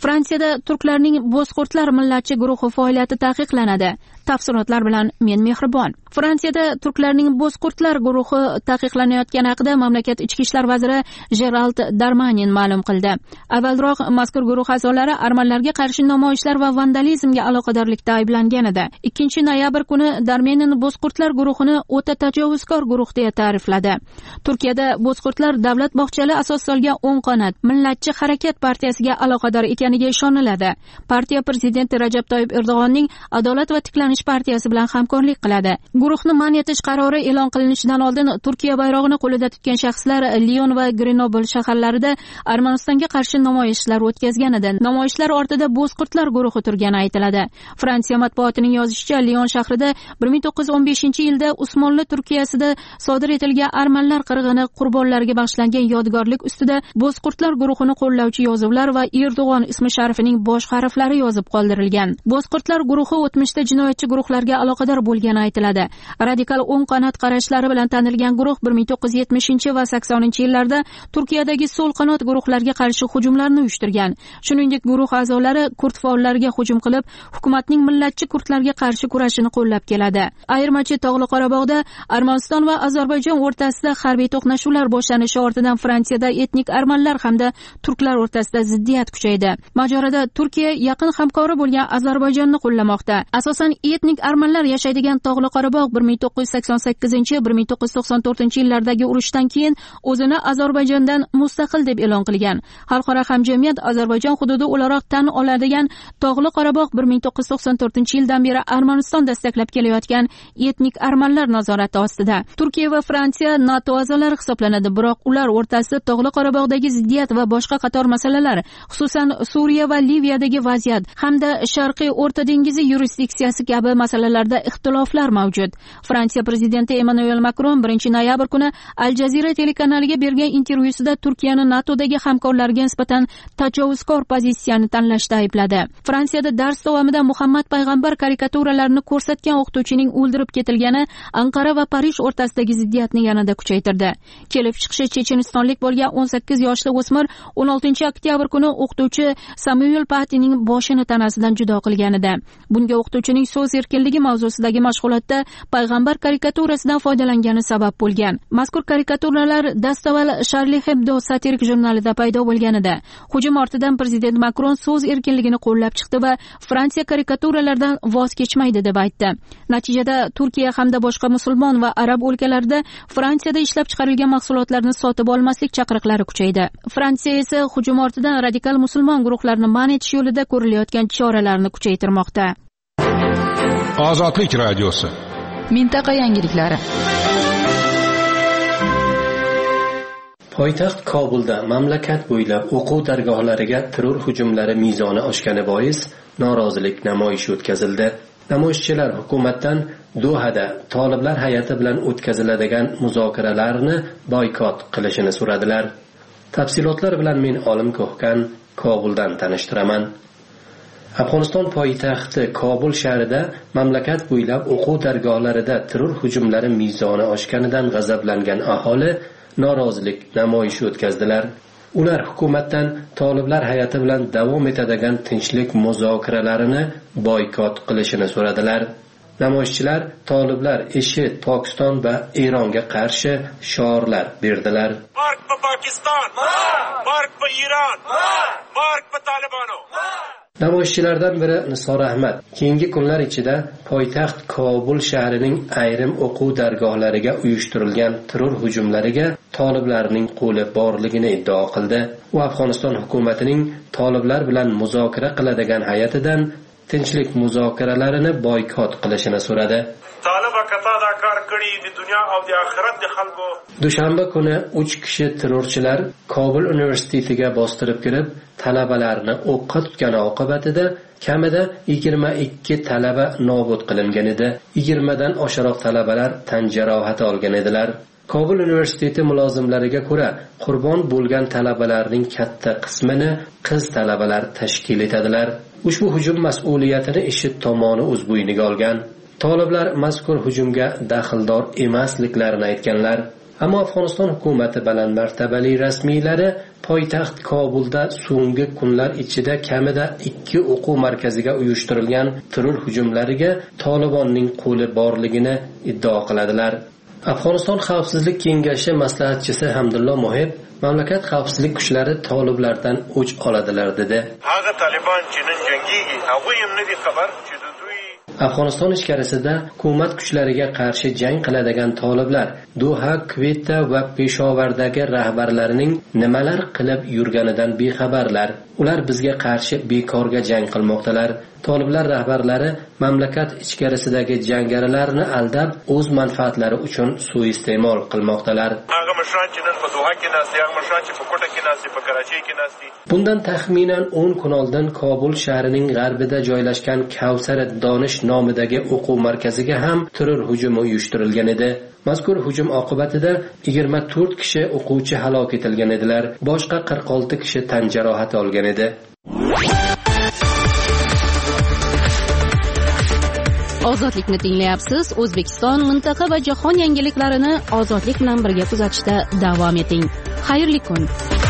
Fransiyada turklarning Bozkurtlar millatchi guruhi faoliyati taqiqlanadi. Tafsilotlar bilan men Mehribon. Fransiyada turklarning Bozkurtlar guruhi taqiqlanayotgani haqida mamlakat ichki ishlar vaziri Gerald Darmanin ma'lum qildi. Avvalroq mazkur guruh a'zolari armanlarga qarshi namoyishlar va vandalizmga aloqadorlikda ayblangan edi. ikkinchi noyabr kuni Darmanin Bozkurtlar guruhini o'ta tajovuzkor guruh deya ta'rifladi. Turkiyada Bozkurtlar davlat bog'chali asos solgan o'ng qanot millatchi harakat partiyasiga aloqador ekaniga ishoniladi. Partiya prezidenti Rajab Toyyib Erdo'g'onning Adolat va tiklanish partiyasi bilan hamkorlik qiladi. Guruhni man etish qarori e'lon qilinishidan oldin Turkiya bayrog'ini qo'lida tutgan shaxslar Lyon va Grenoble shaharlarida Armanistonga qarshi namoyishlar o'tkazgan edi. Namoyishlar ortida Bozkurtlar guruhi turgani aytiladi. Fransiya matbuotining yozishicha, Lyon shahrida bir ming to'qqiz yuz o'n beshinchi yilda Usmonli Turkiyasida sodir etilgan armanlar qirg'ini qurbonlariga bag'ishlangan yodgorlik ustida Bozkurtlar guruhini qo'llovchi yozuvlar va Erdo'g'on ismi sharifining bosh harflari yozib qoldirilgan. Bozkurtlar guruhi o'tmishda jinoyatchi guruhlarga aloqador bo'lgani aytiladi. Radikal o'ng qanot qarashlari bilan tanilgan guruh bir ming to'qqiz yuz yetmishinchi va saksoninchi yillarda Turkiyadagi so'l qanot guruhlarga qarshi hujumlarni uyushtirgan. Shuningdek, guruh a'zolari kurd faollariga hujum qilib, hukumatning millatchi kurdlarga qarshi kurashini qo'llab keladi. Ayirmachi Tog'li Qorabog'da Armaniston va Ozarbayjon o'rtasida harbiy to'qnashuvlar boshlanishi ortidan Fransiyada etnik armanlar hamda turklar o'rtasida ziddiyat kuchaydi. Mojaroda Turkiya yaqin hamkori bo'lgan Ozarbayjonni qo'llamoqda. Asosan etnik armanlar yashaydigan Tog'li Qorabog' bir ming to'qqiz yuz sakson sakkizinchi - bir ming to'qqiz yuz to'qson to'rtinchi yillardagi urushdan keyin o'zini Ozarbayjondan mustaqil deb e'lon qilgan. Xalqaro hamjamiyat Ozarbayjon hududi o'laroq tan oladigan Tog'li Qorabog' bir ming to'qqiz yuz to'qson to'rtinchi yildan beri Armaniston dastaklab kelayotgan etnik armanlar nazorati ostida. Turkiya va Fransiya NATO a'zolari hisoblanadi, biroq ular o'rtasida Tog'li Qorabog'dagi ziddiyat va boshqa qator masalalar, xususan Suriya va Liviyadagi vaziyat hamda Sharqiy O'rta dengizi yurisdiksiyasi kabi masalalarda ixtiloflar mavjud. Fransiya prezidenti Emmanuel Macron birinchi noyabr kuni Al Jazeera telekanaliga bergan intervyusida Turkiyani NATOdagi hamkorlariga nisbatan tajovuzkor pozitsiyani tanlashda aybladi. Fransiyada dars davomida Muhammad payg'ambar karikaturalarini ko'rsatgan o'qituvchining o'ldirib ketilgani Anqara va Parij o'rtasidagi ziddiyatni yanada kuchaytirdi. Kelib chiqishi chechenistonlik bo'lgan o'n sakkiz yoshli o'smir o'n oltinchi oktyabr kuni o'qituvchi Samuel Patining boshini tanasidan judo qilgan edi. Bunga o'qituvchining so'z erkinligi mavzusidagi mashg'ulotda payg'ambar karikaturasidan foydalangani sabab bo'lgan. Mazkur karikaturalar dastavval Charlie Hebdo satirik jurnalida paydo bo'lgan edi. Hujum ortidan prezident Macron so'z erkinligini qo'llab chiqdi va Fransiya karikaturalardan voz kechmaydi deb aytdi. Natijada Turkiya hamda boshqa musulmon va arab o'lkalarida Fransiyada ishlab chiqarilgan mahsulotlarni sotib olmaslik chaqiriqlari kuchaydi. Fransiya esa hujum ortidan radikal musulmon guruhlarni man etish yo'lida ko'rilayotgan choralarni kuchaytirmoqda. Ozodlik radiosi. Mintaqa yangiliklari. Poytaxt Kobulda mamlakat bo'ylab o'quv dargohlariga terror hujumlari mezoni oshgani bois norozilik namoyishi o'tkazildi. Namoyishchilar hukumatdan Dohada toliblar hay'ati bilan o'tkaziladigan muzokaralarni boykot qilishini so'radilar. Tafsilotlar bilan men Olim Ko'hkan Kobuldan tanishtiraman. Afg'oniston poytaxti Kobul shahrida mamlakat bo'ylab o'quv dargohlarida terror hujumlari mezoni oshganidan g'azablangan aholi norozilik namoyishi o'tkazdilar. Ular hukumatdan toliblar hay'ati bilan davom etadigan tinchlik muzokaralarini boykot qilishini so'radilar. Namoyishchilar toliblar ishi Pokiston va Eronga qarshi shiorlar berdilar. Mark pa Pokiston, mark pa Iron, mark pa Taliban. Namoyishchilardan biri Nisor Ahmad keyingi kunlar ichida poytaxt Kobul shahrining ayrim o'quv dargohlariga uyushtirilgan terror hujumlariga toliblarning qo'li borligini iddao qildi. U Afg'oniston hukumatining toliblar bilan muzokara qiladigan hay'atidan tinchlik muzokaralarini boykot qilishini so'radi. Dushanba kuni uch kishi terrorchilar Kobul universitetiga bostirib kirib, talabalarni o'qqa tutgani oqibatida kamida yigirma ikki talaba nobud qilingan edi. yigirma dan oshiqroq talabalar tan jarohati olgan edilar. Kobul universiteti mulozimlariga ko'ra, qurbon bo'lgan talabalarning katta qismini qiz talabalar tashkil etadilar. Ushbu hujum mas'uliyatini IShID tomoni o'z bo'yniga olgan. Toliblar mazkur hujumga daxldor emasliklarini aytganlar. ammo Afg'oniston hukumati baland martabali rasmiylari poytaxt Kobulda so'nggi kunlar ichida kamida ikki o'quv markaziga uyushtirilgan terror hujumlariga Tolibonning qo'li borligini iddao qiladilar. Afg'oniston Xavfsizlik kengashi maslahatchisi Hamdullo Mohib mamlakat xavfsizlik kuchlari toliblardan o'ch oladilar dedi. Afg'oniston ichkarisida hukumat kuchlariga qarshi jang qiladigan toliblar Doha, Kvetta va Peshovardagi rahbarlarining nimalar qilib yurganidan bexabarlar. Ular bizga qarshi bekorga jang qilmoqdalar. Toliblar rahbarlari mamlakat ichkarisidagi jangarilarni aldab, o'z manfaatlari uchun suiiste'mol qilmoqdalar. Bundan taxminan o'n kun oldin Kobul shahrining g'arbida joylashgan Kavsar Donish nomidagi o'quv markaziga ham terror hujumi uyushtirilgan edi. Mazkur hujum oqibatida yigirma to'rt kishi o'quvchi halok etilgan edilar. Boshqa qirq olti kishi tan jarohati olgan edi. Ozodlikni tinglayapsiz. O'zbekiston, mintaqa va jahon yangiliklarini ozodlik bilan birga kuzatishda davom eting. Xayrli kun.